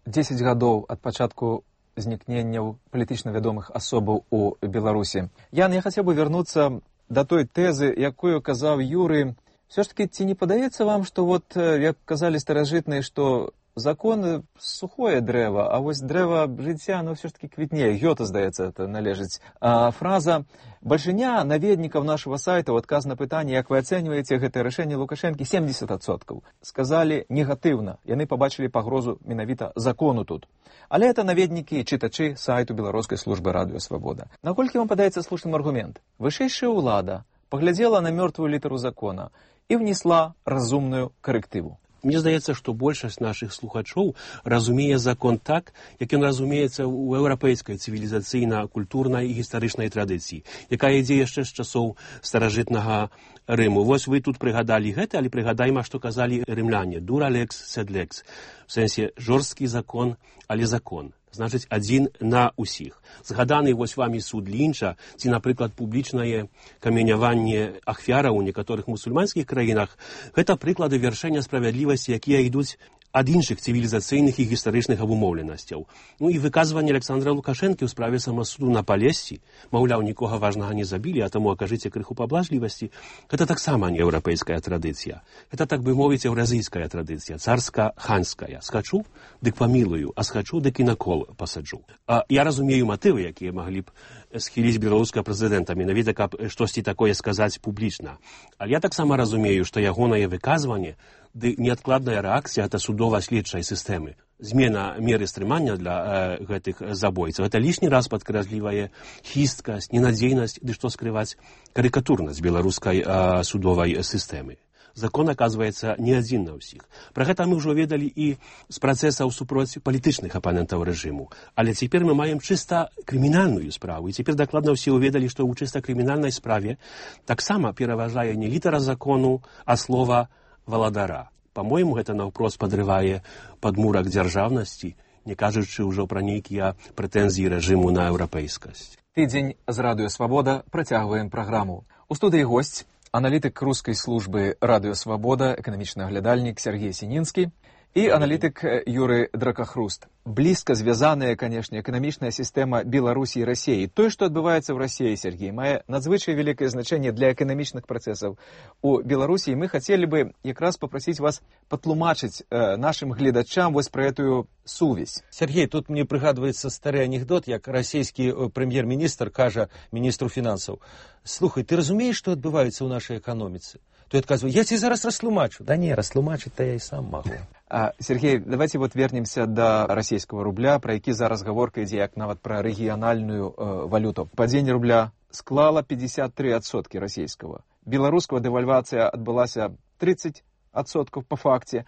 Speaker 6: дзесяць гадоў ад пачатку знікненняў палітычна вядомых асобаў у Беларусі. Ян, я хацеў бы вярнуцца да той тэзы, якую казаў Юры. Все ж таки, ці не падаецца вам, што вот, як казалі старажытныя, што закон сухое дрэва, а вось дрэва жыцця, ну, все ж таки квітнее. Гёта, здаецца, это належыць. А фраза «Бальшыня наведнікаў нашего сайта» ў адказ на пытанне, як вы ацэньваеце гэтае рашэнне Лукашэнкі, семьдесят адсоткаў. Сказалі негатыўна. Яны пабачылі пагрозу менавіта закону тут. Але это наведнікі і чытачы сайту Беларускай службы радыё Свабода. Наколькі вам падаецца слушным аргумент? Вышэйшая ўлада паглядзела на мёртвую літару закона і внесла разумную карэктыву.
Speaker 7: Мне здаецца, што большасць нашых слухачоў разумее закон так, як ён разумеецца ў еўрапейскай цывілізацыйна-культурнай і гістарычнай традыцыі, якая ідзе яшчэ з часоў старажытнага Рыму. Вось вы тут прыгадалі гэта, але прыгадайма, што казалі рымляне. Дура лекс, сед лекс. В сэнсе жорсткі закон, але закон. Значыць, адзін на ўсіх. Згаданы вось вамі суд Лінча, ці, напрыклад, публічнае каменяванне ахвяраў у некаторых мусульманскіх краінах, гэта прыклады вяршэння справядлівасці, якія ідуць ад іншых цывілізацыйных і гістарычных абумоўленасцяў. Ну і выказванне Александра Лукашэнкі ў справе самасуду на Палесці, маўляў, нікога важнага не забілі, а таму акажыце крыху паблажлівасці, гэта таксама не еўрапейская традыцыя. Гэта, так бы мовіць, еўразійская традыцыя, царска-ханская. Схачу, дык памілую, а схачу, дык і на кол пасаджу. А я разумею матывы, якія маглі б схіліць беларускага прэзідэнта, менавіта каб штосьці такое сказаць публічна. Але я таксама разумею, што ягонае выказванне ды неадкладная рэакцыя ад судова-следчай сістэмы. Змена меры стрымання для э, гэтых забойцаў. Гэта лішні раз падкрэслівае хісткасць, ненадзейнасць, ды што скрываць карыкатурнасць беларускай э, судовай сістэмы. Закон, аказваецца, не адзін на ўсіх. Пра гэта мы ўжо ведалі і з працэсаў супроць палітычных апанентаў рэжыму. Але цяпер мы маем чыста крымінальную справу. І цяпер дакладна ўсе ўведалі, што ў чыста крымінальнай справе таксама пераважае не літара закону, а слова валадара. Па-мойму, гэта наўпрост падрывае падмурак дзяржаўнасці, не кажучы ўжо пра нейкія прэтэнзіі рэжыму на еўрапейскасць.
Speaker 6: Тыдзень з радыё Свабода працягваем праграму. У студыі госць, аналітык рускай службы радыё Свабода, эканамічны аглядальнік Сергей Сінінскі і аналітык Юры Дракахруст. Блізка звязаная, канешне, эканамічная сістэма Беларусі і Расіі. Тое, што адбываецца ў Расіі, Сергей, мае надзвычай вялікае значэнне для эканамічных працэсаў у Беларусі. І мы хацелі бы якраз папрасіць вас патлумачыць э, нашым гледачам вось пра этую сувязь.
Speaker 8: Сергей, тут мне прыгадваецца стары анекдот, як расійскі прэм'ер-міністр кажа міністру фінансаў: «Слухай, ты разумееш, што адбываецца ў нашай эканоміцы?» Той адказвае: «Я тебе зараз растлумачу». Да не, растлумачыць-то я і сам магу.
Speaker 6: А, Сергей, давайте вот вернемся до российского рубля, про які зараз гаворка ідзе як нават про рэгіянальную э, валюту. Падзенне рубля склала пятьдесят три адсоткі расійского. Беларускага дэвальвацыя адбылася тридцать адсоткаў по факце,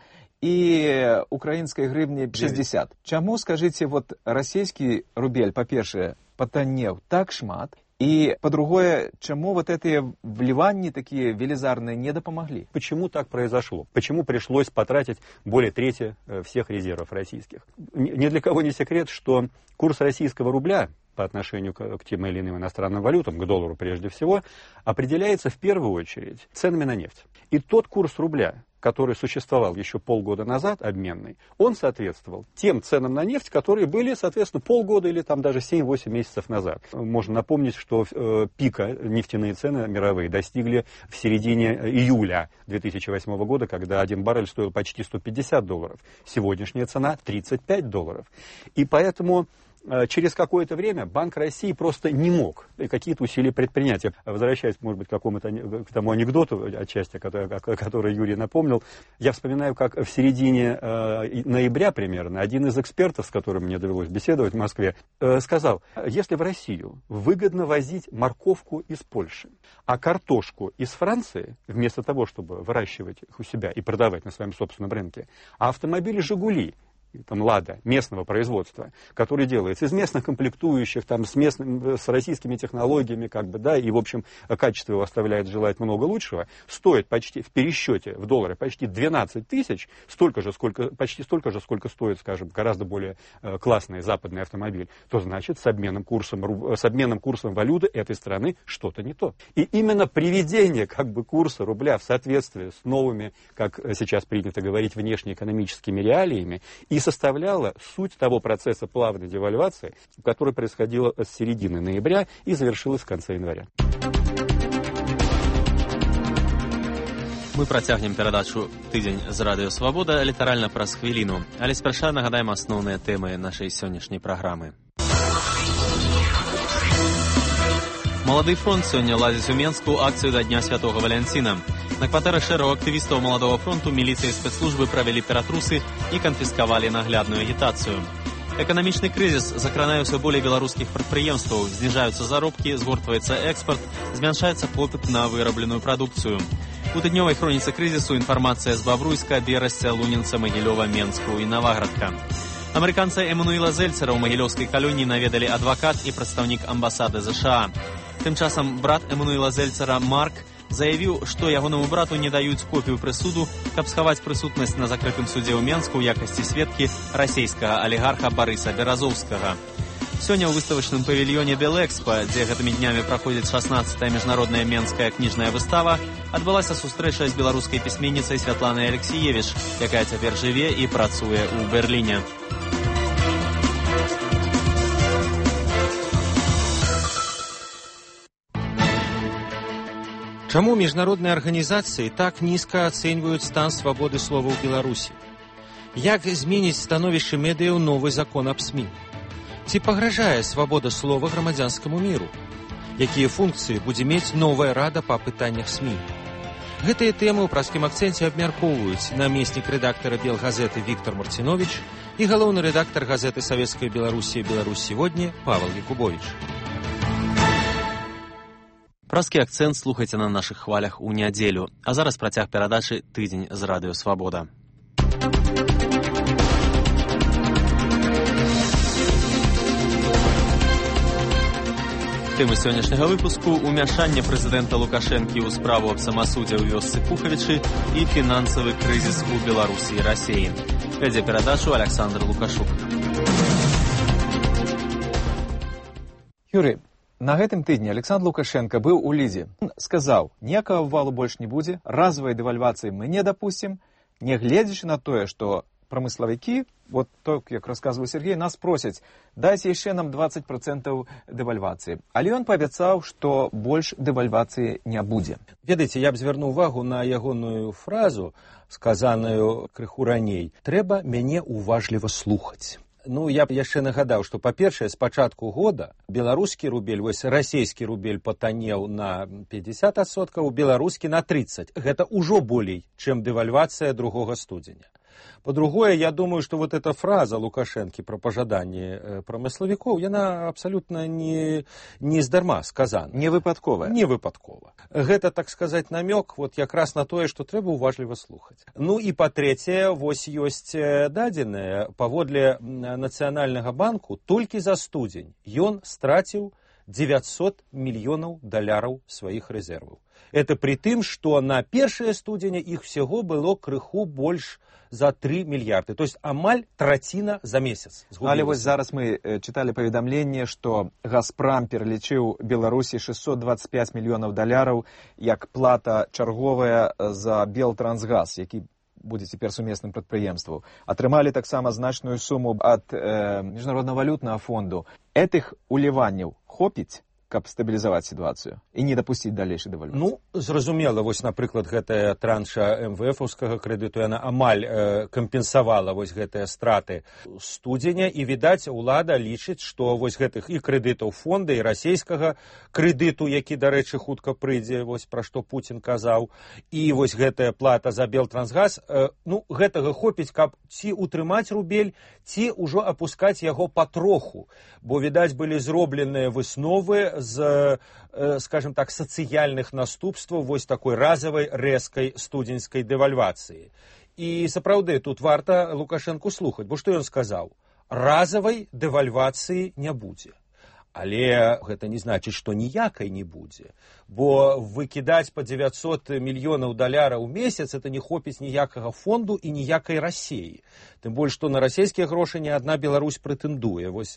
Speaker 6: і украінскай гривні шестьдесят. Чаму, скажите, вот расійскі рубель, па-першае, патаннеў так шмат, и, по-другое, чему вот эти вливания такие велизарные не допомогли?
Speaker 9: Почему так произошло? Почему пришлось потратить более трети всех резервов российских? Ни для кого не секрет, что курс российского рубля по отношению к, к тем или иным иностранным валютам, к доллару прежде всего, определяется в первую очередь ценами на нефть. И тот курс рубля, который существовал еще полгода назад, обменный, он соответствовал тем ценам на нефть, которые были, соответственно, полгода или там даже семь-восемь месяцев назад. Можно напомнить, что э, пика нефтяные цены мировые достигли в середине июля две тысячи восьмого года, когда один баррель стоил почти сто пятьдесят долларов. Сегодняшняя цена тридцать пять долларов. И поэтому через какое-то время Банк России просто не мог какие-то усилия предпринять. Возвращаясь, может быть, к какому-то к тому анекдоту, отчасти, который, который Юрий напомнил, я вспоминаю, как в середине э, ноября примерно один из экспертов, с которым мне довелось беседовать в Москве, э, сказал: если в Россию выгодно возить морковку из Польши, а картошку из Франции, вместо того, чтобы выращивать их у себя и продавать на своем собственном рынке, а автомобили «Жигули», там «Лада» местного производства, который делается из местных комплектующих, там, с, местным, с российскими технологиями, как бы, да, и, в общем, качество его оставляет желать много лучшего, стоит почти в пересчете в доллары почти двенадцать тысяч, столько же, сколько, почти столько же, сколько стоит, скажем, гораздо более э, классный западный автомобиль, то значит с обменным курсом, с обменным курсом валюты этой страны что-то не то. И именно приведение, как бы, курса рубля в соответствии с новыми, как сейчас принято говорить, внешнеэкономическими реалиями, и и составляла суть того процесса плавной девальвации, который происходил с середины ноября и завершилась в конце января.
Speaker 3: Мы працягнем перадачу «Тыдзень з радыё Свабода» літаральна праз хвіліну, але спярша нагадаем асноўныя тэмы нашай сённяшняй праграмы. Малады фронт сёння ладзіць у Менску акцыю да Дня Святога Валянціна. На кватэры шэрагу актывістаў Маладога фронту міліцыя і спецслужбы правялі ператрусы і канфіскавалі наглядную агітацыю. Эканамічны крызіс закранае ўсё болей беларускіх прадпрыемстваў, зніжаюцца заробкі, згортваецца экспарт, змяншаецца попыт на вырабленую прадукцыю. У тыднёвай хроніцы крызісу інфармацыя з Бавруйска, Берасця, Лунінца, Магілёва, Менску і Наваградка. Амерыканца Эмануіла Зельцера ў магілёўскай калоніі наведалі адвакат і прадстаўнік амбасады ЗША. Тым часам брат Эмануіла Зельцера Марк заявіў, што ягонаму брату не даюць копію прысуду, каб схаваць прысутнасць на закрытым судзе ў Менску ў якасці сведкі расійскага алігарха Барыса Беразоўскага. Сёння ў выставачным павільёне Белэкспа, дзе гэтымі днямі праходзіць шаснаццатая міжнародная менская кніжная выстава, адбылася сустрэча з беларускай пісьменніцай Святланай Алексіевіч, якая цяпер жыве і працуе ў Берліне.
Speaker 8: Чаму міжнародныя арганізацыі так нізка ацэньваюць стан свабоды слова ў Беларусі? Як зменіць становішча медыяў новы закон аб СМІ? Ці пагражае свабода слова грамадзянскаму міру? Якія функцыі будзе мець новая рада па пытаннях СМІ? Гэтыя тэмы ў праскім акцэнце абмяркоўваюць намеснік рэдактара Белгазеты Віктор Марціновіч і галоўны рэдактар газеты Савецкай Беларусі «Беларусь сегодня» Павел Якубович.
Speaker 3: Праскі акцэнт слухайце на нашых хвалях у нядзелю. А зараз працяг перадачы «Тыдзень з радыё Свабода». Тэмы сённяшняга выпуску – умяшанне прэзідэнта Лукашэнкі ў справу аб самасудзе ў вёсцы Пухавічы і фінансавы крызіс у Беларусі і Расіі. Вядзе перадачу Александр Лукашук.
Speaker 6: Юрый, на гэтым тыдні Александр Лукашенко быў у Лідзе. Он сказаў, ніякага валу больш не будзе, разавай дэвальвацыі мы не дапусцім, не гледзячы на тое, што прамыславікі, вот так, як расказваў Сергей, нас просяць, дайце яшчэ нам двадцать процентаў дэвальвацыі. Але ён паабяцаў, што больш дэвальвацыі не будзе.
Speaker 8: Ведаеце, я б звярнуў увагу на ягоную фразу, сказаную крыху раней. Трэба мяне уважліва слухаць. Ну, я б яшчэ нагадаў, што, па-першае, з пачатку года беларускі рубель, вось расійскі рубель патанеў на пятьдесят адсоткаў, беларускі на тридцать. Гэта ўжо болей, чым дэвальвацыя другога студзеня. По-другое, я думаю, что вот эта фраза Лукашенко про пожаданне промысловиков, она абсолютно не, не здарма сказана.
Speaker 6: Не выпадковая.
Speaker 8: Не выпадкова. Гэта, так сказать, намек вот якраз на тое, что трэба уважліва слухаць. Ну и по-трэцяе, вось ёсць дадзеныя, паводле Нацыянальнага банку, толькі за студзень ён страціў девятьсот мільёнаў даляраў сваіх рэзерваў. Это при тым, что на першае студзеня іх всего было крыху больш за три мільярды, то есть амаль траціна за месяц.
Speaker 6: Але вось зараз мы читали паведамленне, што Газпром пералічыў Беларусі шестьсот двадцать пять мільёнаў даляраў як плата чарговая за Белтрансгаз, які будзе цяпер сумесным прадпрыемствам. Атрымалі таксама значную суму ад э, Міжнароднага валютнага фонду. Этых уліванняў хопіць, каб стабілізаваць сітуацыю і не дапусціць далейшай дэвальвацыі?
Speaker 8: Ну, зразумела, вось, напрыклад, гэтая транша эм вэ эфаўскага крэдыту, яна амаль э, кампенсавала вось гэтыя страты студзеня, і, відаць, улада лічыць, што вось гэтых і крэдытаў фонда, і расійскага крэдыту, які, дарэчы, хутка прыйдзе, вось пра што Пуцін казаў, і вось гэтая плата за Белтрансгаз, э, ну, гэтага хопіць, каб ці утрымаць рубель, ці ўжо апускаць яго патроху, бо, відаць, былі зробленыя высновы з, скажем так, сацыяльных наступстваў вось такой разавай рэзкай студзеньскай дэвальвацыі. І сапраўды тут варта Лукашэнку слухаць, бо што ён сказаў? Разавай дэвальвацыі не будзе. Але гэта не значыць, што ніякай не будзе, бо выкідаць па девятьсот мільёнаў даляраў у месяц это не хопіць ніякага фонду і ніякай Расіі. Тым больш, што на расійскія грошы ні адна Беларусь прэтэндуе. Вось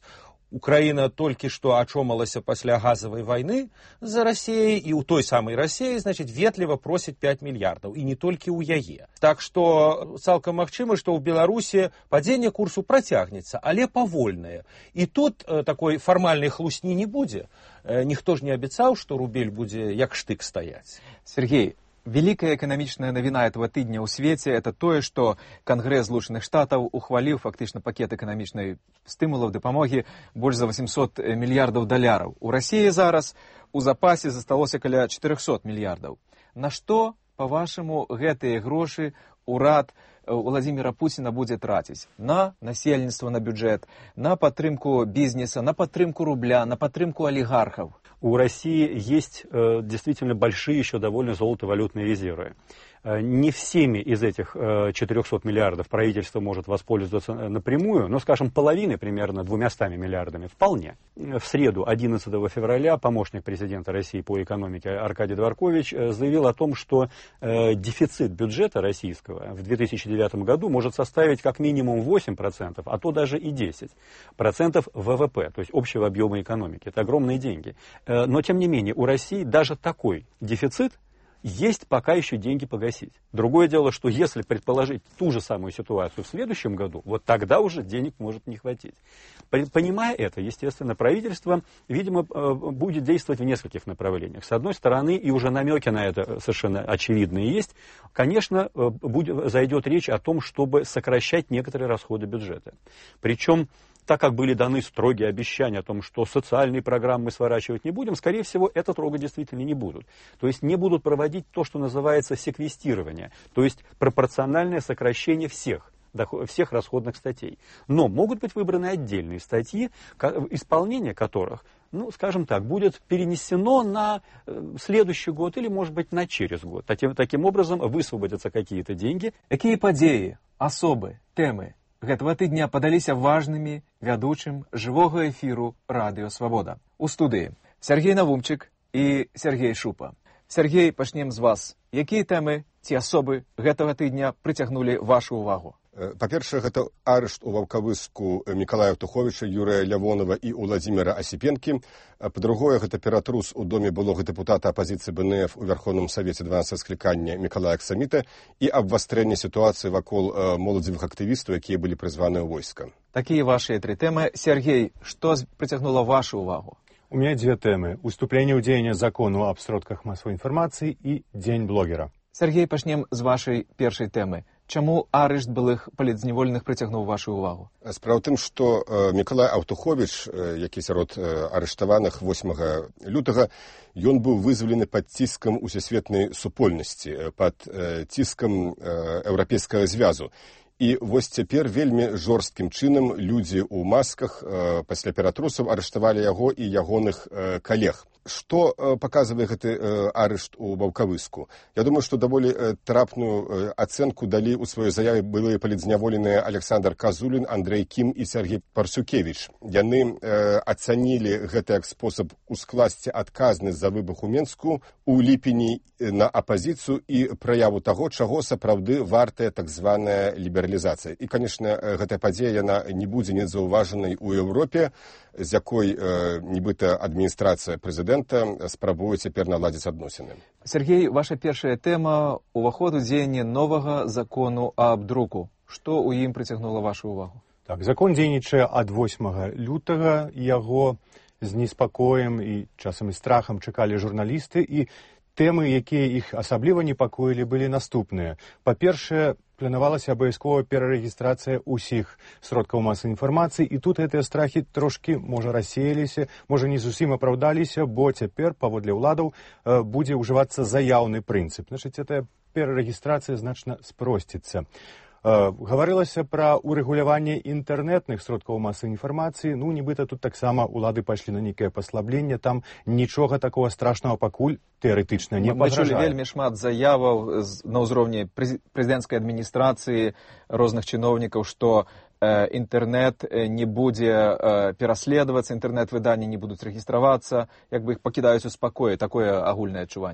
Speaker 8: Украіна толькі што ачомалася пасля газавай вайны за Расіяй, і ў той самай Расіі, значыць, ветліва просіць пяць мільярдаў, і не толькі ў яе. Так што цалкам магчыма, што ў Беларусі падзенне курсу працягнецца, але павольнае. І тут э, такой фармальнай хлусні не будзе. Э, ніхто ж не абяцаў, што рубель будзе як штык стаяць.
Speaker 6: Сергей, великая экономичная новина этого тыдня ў свеце — это тое, што Конгрэс Злучаных Штатаў ухваліў фактычна пакет эканамічнай стымулаў дапамогі больш за восемьсот мільярдаў даляраў. У Расіі зараз у запасе засталося каля четырехсот мільярдаў. На што, па-вашаму, гэтыя грошы урад Владимира Путина будзе траціць? На насельніцтва, на бюджэт, на падтрымку бізнеса, на падтрымку рубля, на падтрымку олигархов?
Speaker 9: У России есть э, действительно большие еще довольно золотовалютные резервы. Э, не всеми из этих э, четырехсот миллиардов правительство может воспользоваться напрямую, но, скажем, половины, примерно двумястами миллиардами, вполне. В среду, одиннадцатого февраля, помощник президента России по экономике Аркадий Дворкович э, заявил о том, что э, дефицит бюджета российского в две тысячи девятом году может составить как минимум восемь процентов, а то даже и десять процентов ВВП, то есть общего объема экономики. Это огромные деньги. Но, тем не менее, у России даже такой дефицит есть пока еще деньги погасить. Другое дело, что если предположить ту же самую ситуацию в следующем году, вот тогда уже денег может не хватить. Понимая это, естественно, правительство, видимо, будет действовать в нескольких направлениях. С одной стороны, и уже намеки на это совершенно очевидные есть, конечно, будет, зайдет речь о том, чтобы сокращать некоторые расходы бюджета. Причем, так как были даны строгие обещания о том, что социальные программы сворачивать не будем, скорее всего, это трогать действительно не будут. То есть не будут проводить то, что называется секвестирование, то есть пропорциональное сокращение всех, всех расходных статей. Но могут быть выбраны отдельные статьи, исполнение которых, ну, скажем так, будет перенесено на следующий год или, может быть, на через год. Таким, таким образом высвободятся какие-то деньги.
Speaker 6: Какие подеи, особы, темы гэтага тыдня падаліся важнымі вядучым жывога эфіру Радыё Свабода? У студыі Сергей Навумчык і Сергей Шупа. Сергей, пачнем з вас. Якія тэмы ці асобы гэтага тыдня прыцягнулі вашу ўвагу?
Speaker 10: Па-першае, гэта арышт у Ваўкавыску Мікалая Туховіча, Юрыя Лявонова і Уладзіміра Асіпенкі. Па-другое, гэта ператрус у доме былога дэпутата апазіцыі БНФ у Вярхоўным Савеце дванаццатага склікання Мікалая Аксаміта і абвастрэнне сітуацыі вакол моладзевых актывістаў, якія былі прызваныя ў войска.
Speaker 6: Такія вашыя тры тэмы. Сергей, што прыцягнула вашу ўвагу?
Speaker 11: У меня две темы. Уступление ў дзеяння закону аб сродках масавой інфармацыі і дзень блогера.
Speaker 6: Сергей, пачнем з вашай першай тэмы. Чаму арышт былых палітзняволеных прыцягнуў вашу ўвагу?
Speaker 10: Справа ў тым, што э, Мікалай Аўтуховіч, э, які сярод э, арыштаваных восьмага лютага, ён быў вызвалены пад ціскам усесветнай супольнасці, пад э, ціскам э, еўрапейскага звязу. І вось цяпер вельмі жорсткім чынам людзі ў масках э, пасля ператрусаў арыштавалі яго і ягоных э, калег. Што э, паказвае гэты э, арышт у Ваўкавыску? Я думаю, што даволі э, трапную э, ацэнку далі ў сваёй заяве былыя палітзняволеныя Александр Казулін, Андрэй Кім і Сергей Парсюкевіч. Яны э, ацанілі гэты як спосаб ускласці адказнасць за выбух у Менску у ліпені на апазіцыю і праяву таго, чаго сапраўды вартая так званая лібералізацыя. І, канешне, гэтая падзея яна не будзе незаўважанай у Еўропе, з якой э, нібыта адміністрацыя прэзідэнта спрабуе цяпер наладзіць адносіны.
Speaker 6: Сергей, ваша першая тэма — уваход у дзеянне новага закону аб друку. Што ў ім прыцягнула вашу ўвагу?
Speaker 11: Так, закон дзейнічае ад восьмага лютага, яго з неспакоем і часам і страхам чакалі журналісты, і тэмы, якія іх асабліва непакоілі, былі наступныя. Па-першае, планавалася абавязкова перарэгістрацыя ўсіх сродкаў масавай інфармацыі, і тут гэтыя страхі трошкі, можа, рассеяліся, можа, не зусім апраўдаліся, бо цяпер, паводле ўладаў, будзе ўжывацца заяўны прынцып. Значыць, гэтая перарэгістрацыя значна спросціцца. Гаварылася пра урэгуляванне інтэрнэтных сродкаў масавай інфармацыі. Ну, нібыта тут таксама ўлады пайшлі на нейкае паслабленне, там нічога такого страшнага пакуль тэарэтычна не пагражае.
Speaker 6: Мы чулі вельмі шмат заяваў на ўзроўні прэзідэнцкай адміністрацыі, розных чыноўнікаў, што інтэрнэт не будзе пераследавацца, інтэрнэт-выданні не будуць рэгістравацца, як бы іх пакідаюць у спакоі. Такое агульнае адчуванне.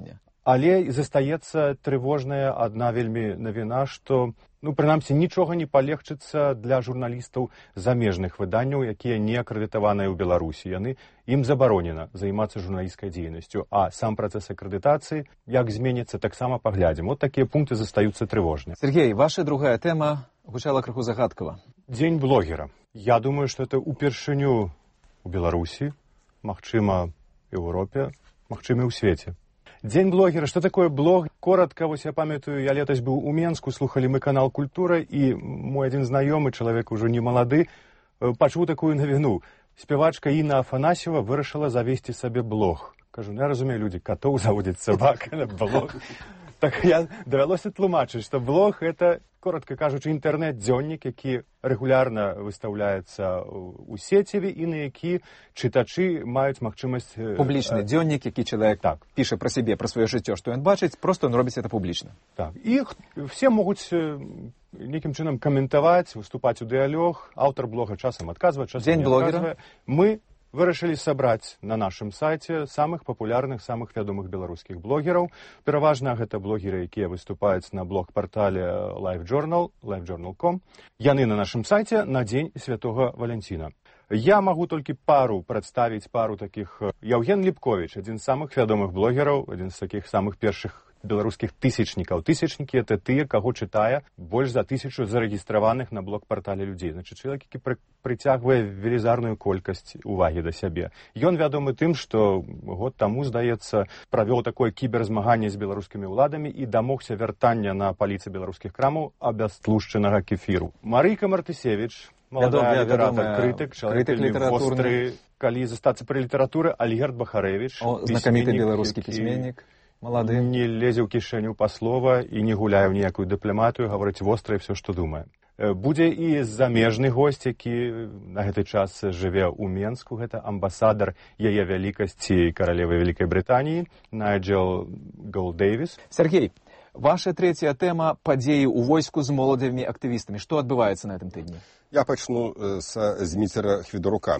Speaker 11: Але застаецца трывожная адна вельмі навіна, што, ну, прынамсі, нічога не палегчыцца для журналістаў замежных выданняў, якія не акрэдытаваныя ў Беларусі. Яны, ім забаронена займацца журналісцкай дзейнасцю, а сам працэс акрэдытацыі, як зменіцца, таксама паглядзім. Вот такія пункты застаюцца трывожныя.
Speaker 6: Сергей, ваша другая тэма гучала крыху загадкава.
Speaker 11: Дзень блогера. Я думаю, што это упершыню у Беларусі, магчыма, і ў Еўропе, магчыма, і ў свеце. Дзень блогера. Что такое блог? Коротко, вось я памятаю, я летась быў у Менску, слухали мы канал «Культура», і мой адзін знаёмы, чалавек ужо не малады, пачуў такую навіну. Спявачка Інна Афанасьева вырашыла завесці сабе блог. Кажу, ну я разумею, людзі катоў заводзяць сабак на блог. Так я давялося тлумачыць, што блог — это, коротко кажучы, інтэрнэт-дзённік, які рэгулярна выстаўляецца ў сеціве і на які чытачы маюць магчымасць...
Speaker 6: Публічны дзённік, які чалавек так піша пра сябе, пра сваё жыццё, што ён бачыць, просто ён робіць это публічна.
Speaker 11: Так. І все могуць нейкім чынам каментаваць, выступаць у дыялог, аўтар блога часам адказвае, часам
Speaker 6: Дзень
Speaker 11: не
Speaker 6: блогера.
Speaker 11: Мы вырашылі сабраць на нашым сайце самых папулярных, самых вядомых беларускіх блогераў. Пераважна гэта блогеры, якія выступаюць на блог-партале LiveJournal, livejournal точка com. Яны на нашым сайце на дзень святога Валянціна. Я магу толькі пару прадставіць пару такіх. Яўген Ліпковіч, адзін з самых вядомых блогераў, адзін з такіх самых першых беларускіх тысячнікаў. Тысячнікі — это тыя, каго чытае больш за тысячу зарэгістраваных на блог-партале людзей. Значыць, чалавек, які пры, прыцягвае велізарную колькасць увагі да сябе. Ён вядомы тым, што год таму, здаецца, правёў такое кіберзмаганне з беларускімі ўладамі і дамогся вяртання на паліцы беларускіх крамаў абястлушчанага кефіру. Марыйка Мартысевіч, маладая літаратар, крытык, чалавек востры, калі застацца пры літаратуры, Альгерд Бахарэвіч,
Speaker 6: знакаміты беларускі пісьменнік. Малады.
Speaker 11: Не лезе ў кішэню па слова і не гуляе ў ніякую дыпламатыю, гаворыць востра і все, што думае. Будзе і замежны госць, які на гэты час жыве ў Менску. Гэта амбасадар яе вялікасці каралевы Вялікай Брытаніі Найджел Голдэйвіс.
Speaker 6: Сергей, ваша трэцяя тэма — падзеі ў войску з моладзевымі актывістамі. Што адбываецца на гэтым тыдні?
Speaker 10: Я пачну са Зміцера Хвідарука.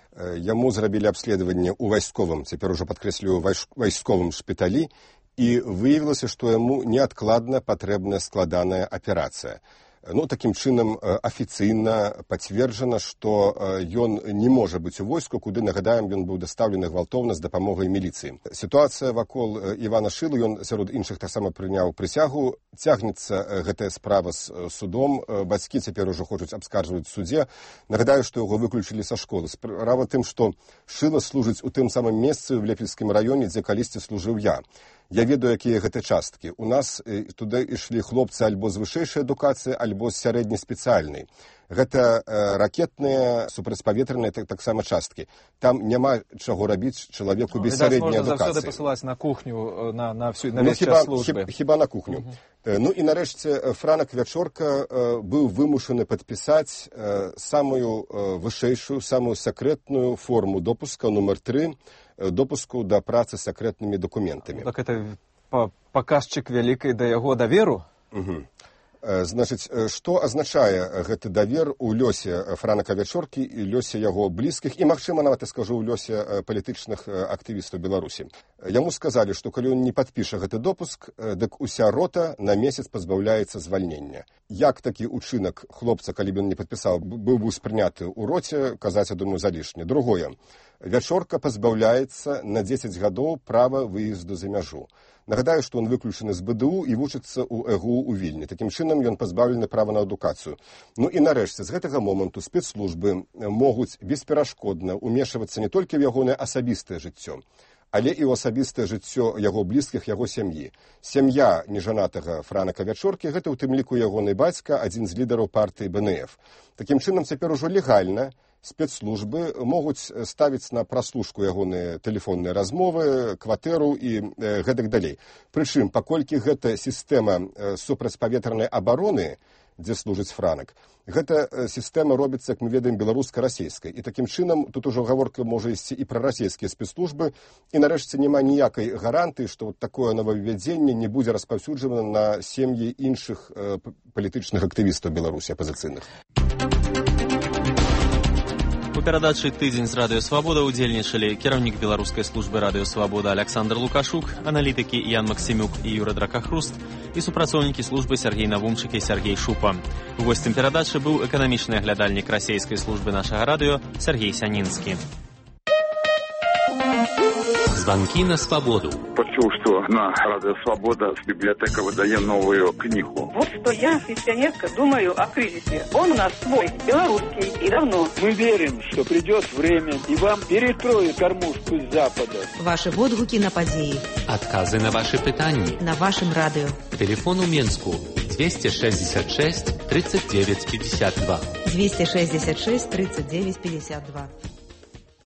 Speaker 10: Яму зрабілі абследаванне ў вайсковым, цяпер ужо падкрэслюю, вайсковым шпіталі, і выявілася, што яму неадкладна патрэбная складаная аперацыя. Ну, такім чынам афіцыйна пацверджана, што ён не можа быць у войску, куды, нагадаем, ён быў дастаўлены гвалтоўна з дапамогай міліцыі. Сітуацыя вакол Івана Шылы, ён сярод іншых таксама прыняў прысягу. Цягнецца гэтая справа з судом. Бацькі цяпер ужо хочуць абскарджваць в судзе. Нагадаю, што яго выключылі са школы. Справа тым, што Шыла служыць у тым самым месцы ў Лепельскім раёне, дзе калісьці служыў я. Я ведаю, якія гэта часткі. У нас туды ішлі хлопцы альбо з вышэйшай адукацыі, альбо з сярэдняй спецыяльнай. Гэта э, ракетныя, супрацьпаветраныя так, таксама часткі. Там няма чаго рабіць чалавеку без ну, сярэдняй адукацыі.
Speaker 6: Можна заўсёды пасылаць на кухню, на, на, всю, на ну, весь час службы.
Speaker 10: Хіба, хіба на кухню. Uh -huh. Ну і нарэшце Франак Вячорка э, быў вымушаны падпісаць э, самую э, вышэйшую, самую сакрэтную форму допуска, нумар тры, допуску да працы з сакрэтнымі дакументамі.
Speaker 6: Так это паказчык вялікай да яго даверу?
Speaker 10: Угу. Значыць, што азначае гэты давер у лёсе Франака Вячоркі і лёсе яго блізкіх, і, магчыма, нават я скажу, у лёсе палітычных актывістаў Беларусі. Яму сказалі, што калі ён не падпіша гэты допуск, дык уся рота на месяц пазбаўляецца звальнення. Як такі ўчынак хлопца, калі б ён не падпісаў, быў бы спрыняты ў роце, казаць, я думаю, залішне. Другое. Вячорка пазбаўляецца на дзесяць гадоў права выезду за мяжу. Нагадаю, што ён выключаны з бэ дэ у і вучыцца ў э гэ у ў Вільні. Такім чынам ён пазбаўлены права на адукацыю. Ну і нарэшце, з гэтага моманту спецслужбы могуць бесперашкодна ўмешвацца не толькі ў ягонае асабістае жыццё, але і ў асабістае жыццё яго блізкіх, яго сям'і. Сям'я нежанатага Франака Вячоркі — гэта ў тым ліку ягоны бацька, адзін з лідараў партыі бэ эн эф. Такім чынам цяпер ужо легальна спецслужбы могуць ставіць на праслушку ягоныя тэлефонныя размовы, кватэру і э, гэтак далей. Прычым, паколькі гэта сістэма э, супрацьпаветранай абароны, дзе служыць Франак, гэта э, сістэма робіцца, як мы ведаем, беларуска-расейскай. І такім чынам тут ужо гаворка можа ісці і пра расійскія спецслужбы, і нарэшце няма ніякай гарантыі, што вот такое новаўвядзенне не будзе распаўсюджана на сем'і іншых э, палітычных актывістаў Беларусі апазіцыйных.
Speaker 3: У перадачы «Тыдзень з Радыё Свабода» удзельнічалі кіраўнік беларускай службы Радыё Свабода Александр Лукашук, аналітыкі Ян Максімюк і Юра Дракахруст і супрацоўнікі службы Сергей Навумчык і Сергей Шупа. Госцем перадачы быў эканамічны аглядальнік расейскай службы нашага радыё Сергей Сянінскі.
Speaker 28: Звонки на свободу.
Speaker 1: Почув, что на Радио Свобода библиотека выдает новую книгу.
Speaker 13: Вот что я, пенсионерка, думаю о кризисе. Он у нас свой, белорусский, и давно.
Speaker 24: Мы верим, что придет время, и вам перекроют кормушку с Запада.
Speaker 4: Ваши водгуки на подеи.
Speaker 28: Отказы на ваши питания.
Speaker 4: На вашем радио.
Speaker 28: Телефон у Менску двести шестьдесят шесть тридцать девять пятьдесят два.
Speaker 4: двести шестьдесят шесть тридцать девять пятьдесят два.